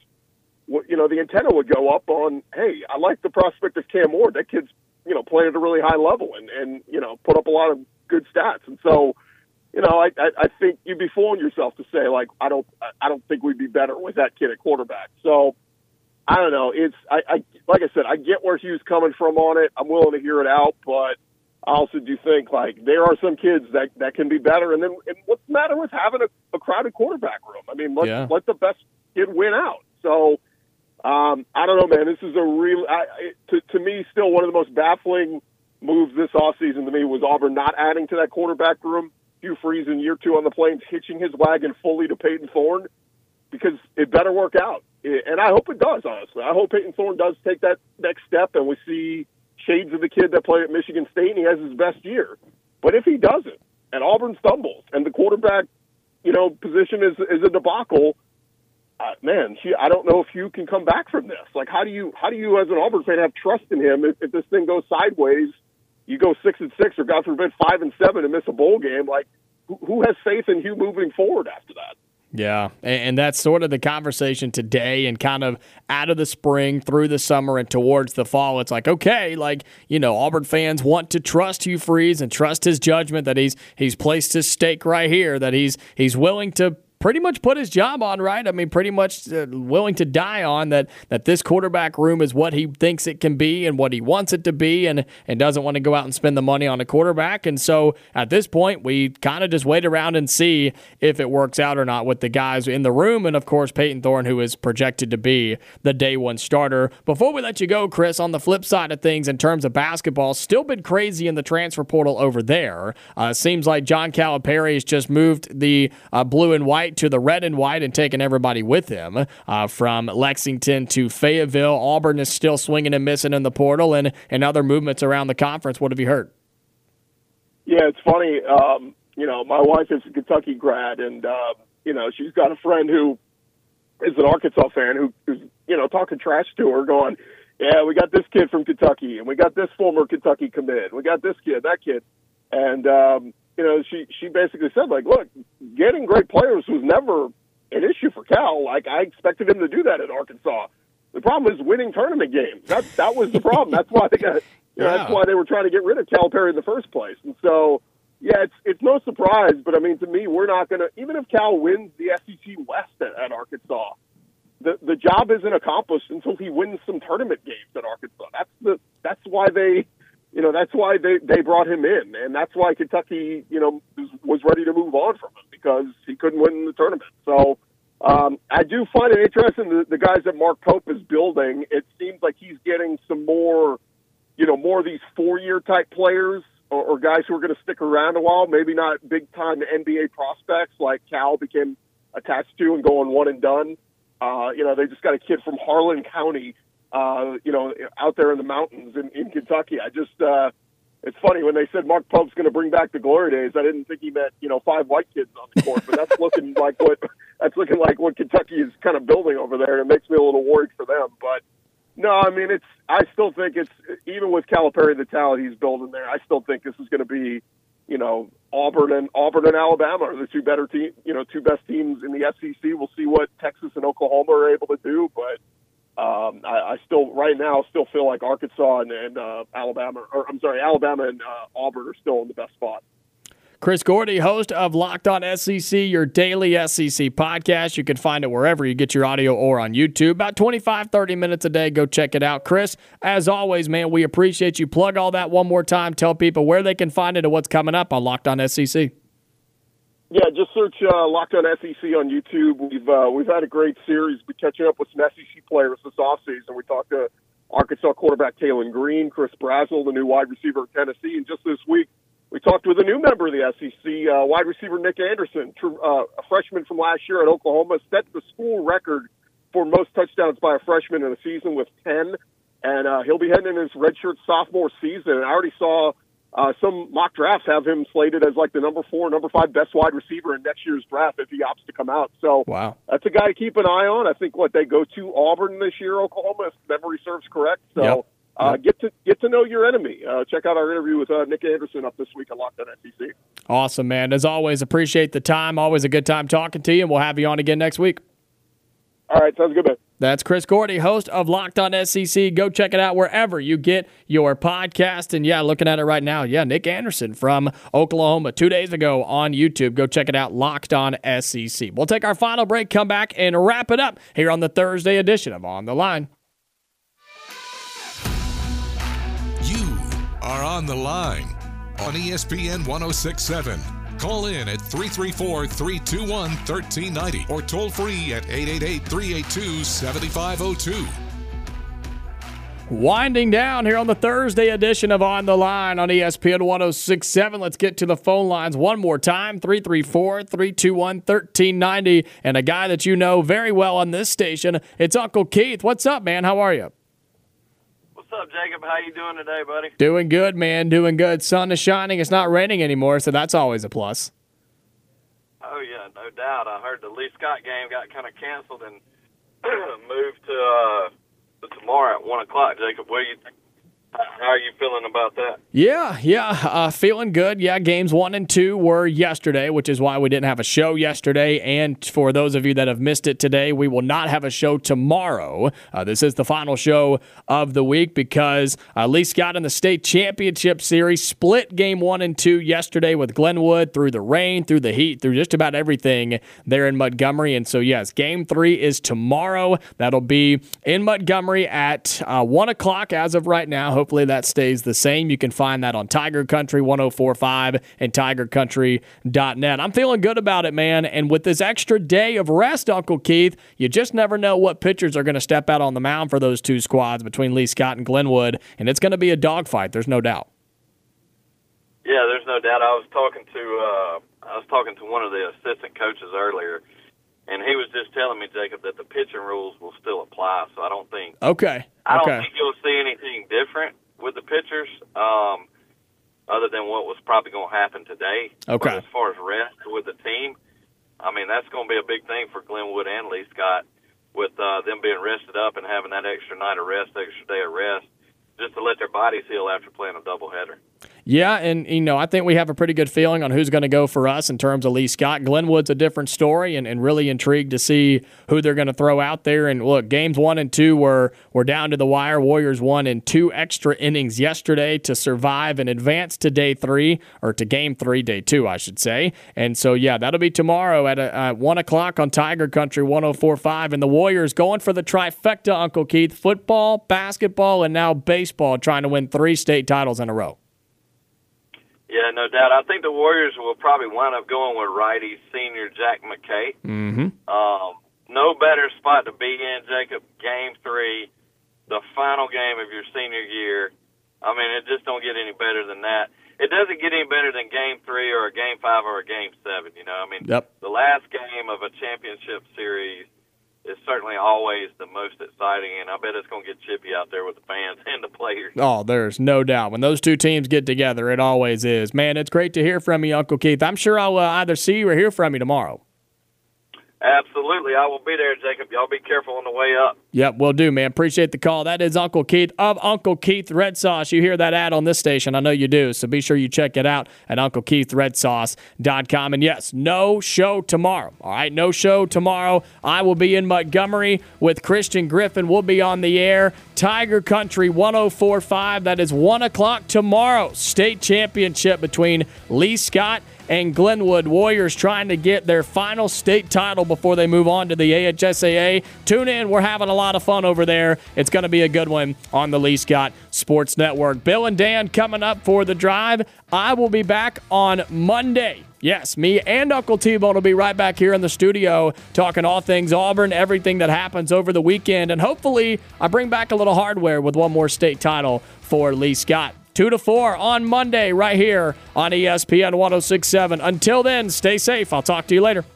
the antenna would go up on, hey, I like the prospect of Cam Ward. That kid's, playing at a really high level and put up a lot of good stats. And so, I think you'd be fooling yourself to say, like, I don't think we'd be better with that kid at quarterback. So I don't know. Like I said, I get where Hugh's coming from on it. I'm willing to hear it out, but I also do think, like, there are some kids that can be better. And what's the matter with having a crowded quarterback room? I mean, let the best kid win out. So I don't know, man. This is to me, still one of the most baffling moves this offseason to me was Auburn not adding to that quarterback room. Hugh Freeze in year 2 on the Plains hitching his wagon fully to Peyton Thorne, because it better work out. And I hope it does, honestly. I hope Peyton Thorne does take that next step and we see shades of the kid that played at Michigan State and he has his best year. But if he doesn't and Auburn stumbles and the quarterback, position is a debacle, man, I don't know if Hugh can come back from this. Like, how do you as an Auburn fan have trust in him if this thing goes sideways? You go 6-6 or God forbid 5-7 and miss a bowl game. Like, who has faith in Hugh moving forward after that? Yeah, and that's sort of the conversation today, and kind of out of the spring, through the summer, and towards the fall. It's like, okay, Auburn fans want to trust Hugh Freeze and trust his judgment that he's placed his stake right here, that he's willing to pretty much put his job on, right? I mean, pretty much willing to die on that this quarterback room is what he thinks it can be and what he wants it to be, and doesn't want to go out and spend the money on a quarterback. And so at this point, we kind of just wait around and see if it works out or not with the guys in the room, and of course Peyton Thorne, who is projected to be the day one starter. Before we let you go, Chris, on the flip side of things in terms of basketball, still been crazy in the transfer portal over there. Seems like John Calipari has just moved the blue and white to the red and white and taken everybody with him from Lexington to Fayetteville. Auburn is still swinging and missing in the portal, and other movements around the conference. What have you heard? Yeah, it's funny. My wife is a Kentucky grad, and she's got a friend who is an Arkansas fan who's talking trash to her, going, "Yeah, we got this kid from Kentucky, and we got this former Kentucky commit, we got this kid, that kid," and she basically said, like, "Look, getting great players was never an issue for Cal. Like, I expected him to do that at Arkansas. The problem is winning tournament games. That was the problem. That's why they got." That's why they were trying to get rid of Calipari in the first place. And so, yeah, it's no surprise. But, I mean, to me, we're not going to – even if Cal wins the SEC West at Arkansas, the job isn't accomplished until he wins some tournament games at Arkansas. That's why they brought him in. And that's why Kentucky, was ready to move on from him, because he couldn't win the tournament. So I do find it interesting, the guys that Mark Pope is building. It seems like he's getting some more – more of these 4-year type players or guys who are going to stick around a while, maybe not big-time NBA prospects like Cal became attached to and going one and done. They just got a kid from Harlan County, out there in the mountains in Kentucky. It's funny, when they said Mark Pope's going to bring back the glory days, I didn't think he meant, 5 white kids on the court, but that's looking like what Kentucky is kind of building over there, and it makes me a little worried for them. But no, I mean, I still think it's, even with Calipari, the talent he's building there, I still think this is going to be, Auburn and Alabama are the two best teams in the SEC. We'll see what Texas and Oklahoma are able to do, but I still, right now, feel like Arkansas and Alabama and Auburn are still in the best spot. Chris Gordy, host of Locked On SEC, your daily SEC podcast. You can find it wherever you get your audio or on YouTube. About 25, 30 minutes a day. Go check it out. Chris, as always, man, we appreciate you. Plug all that one more time. Tell people where they can find it and what's coming up on Locked On SEC. Yeah, just search Locked On SEC on YouTube. We've had a great series. We're catching up with some SEC players this offseason. We talked to Arkansas quarterback Taylon Green, Chris Brazzell, the new wide receiver of Tennessee, and just this week, we talked with a new member of the SEC, wide receiver Nick Anderson, a freshman from last year at Oklahoma, set the school record for most touchdowns by a freshman in a season with 10, and he'll be heading in his redshirt sophomore season. And I already saw some mock drafts have him slated as like the number 4, number 5 best wide receiver in next year's draft if he opts to come out. So wow, that's a guy to keep an eye on. I think they go to Auburn this year, Oklahoma, if memory serves correct. So. Yep. Get to know your enemy. Check out our interview with Nick Anderson up this week on Locked On SEC. Awesome, man. As always, appreciate the time. Always a good time talking to you, and we'll have you on again next week. All right, sounds good, man. That's Chris Gordy, host of Locked On SEC. Go check it out wherever you get your podcast. And, yeah, looking at it right now, Nick Anderson from Oklahoma 2 days ago on YouTube. Go check it out, Locked On SEC. We'll take our final break, come back, and wrap it up here on the Thursday edition of On the Line. Are on the line on ESPN 106.7. Call in at 334-321-1390 or toll free at 888-382-7502. Winding down here on the Thursday edition of On the Line on ESPN 106.7. Let's get to the phone lines one more time, 334-321-1390. And a guy that you know very well on this station, it's Uncle Keith. What's up, man? How are you? What's up, Jacob? How you doing today, buddy? Doing good, man. Doing good. Sun is shining. It's not raining anymore, so that's always a plus. Oh, yeah, no doubt. I heard the Lee Scott game got kind of canceled and moved to tomorrow at 1 o'clock, Jacob. What do you think? How are you feeling about that? Yeah, feeling good. Yeah, games 1 and 2 were yesterday, which is why we didn't have a show yesterday. And for those of you that have missed it today, we will not have a show tomorrow. This is the final show of the week because Lee Scott in the state championship series split game 1 and 2 yesterday with Glenwood through the rain, through the heat, through just about everything there in Montgomery. And so, yes, game 3 is tomorrow. That'll be in Montgomery at 1 o'clock as of right now. Hopefully that stays the same. You can find that on Tiger Country 104.5 and tigercountry.net. I'm feeling good about it, man. And with this extra day of rest, Uncle Keith, you just never know what pitchers are going to step out on the mound for those two squads between Lee Scott and Glenwood. And it's going to be a dogfight. There's no doubt. Yeah, there's no doubt. I was talking to one of the assistant coaches earlier, and he was just telling me, Jacob, that the pitching rules will still apply. So I don't think I don't think you'll see anything different with the pitchers, other than what was probably going to happen today. Okay. But as far as rest with the team, I mean, that's going to be a big thing for Glenwood and Lee Scott with them being rested up and having that extra night of rest, extra day of rest, just to let their bodies heal after playing a doubleheader. Yeah, and, I think we have a pretty good feeling on who's going to go for us in terms of Lee Scott. Glenwood's a different story and really intrigued to see who they're going to throw out there. And, look, games 1 and 2 were down to the wire. Warriors won in 2 extra innings yesterday to survive and advance to day 3, or to game 3, day 2, I should say. And so, yeah, that'll be tomorrow at 1 o'clock on Tiger Country 104.5. And the Warriors going for the trifecta, Uncle Keith, football, basketball, and now baseball, trying to win 3 state titles in a row. Yeah, no doubt. I think the Warriors will probably wind up going with righty senior Jack McKay. Mm-hmm. No better spot to be in, Jacob. Game 3, the final game of your senior year. I mean, it just don't get any better than that. It doesn't get any better than Game 3 or a Game 5 or a Game 7. I mean, Yep. The last game of a championship series is certainly always the most exciting, and I bet it's going to get chippy out there with the fans and the players. Oh, there's no doubt. When those two teams get together, it always is. Man, it's great to hear from you, Uncle Keith. I'm sure I'll either see you or hear from you tomorrow. Absolutely. I will be there, Jacob. Y'all be careful on the way up. Yep, will do, man. Appreciate the call. That is Uncle Keith of Uncle Keith Red Sauce. You hear that ad on this station. I know you do, so be sure you check it out at UncleKeithRedSauce.com. And, yes, no show tomorrow. All right, no show tomorrow. I will be in Montgomery with Christian Griffin. We'll be on the air. Tiger Country 104.5. That is 1 o'clock tomorrow. State championship between Lee Scott and Glenwood. Warriors trying to get their final state title before they move on to the AHSAA. Tune in. We're having a lot of fun over there. It's going to be a good one on the Lee Scott Sports Network. Bill and Dan coming up for the drive. I will be back on Monday. Yes, me and Uncle T-Bone will be right back here in the studio talking all things Auburn, everything that happens over the weekend, and hopefully I bring back a little hardware with one more state title for Lee Scott. 2 to 4 on Monday right here on ESPN 106.7. Until then, stay safe. I'll talk to you later.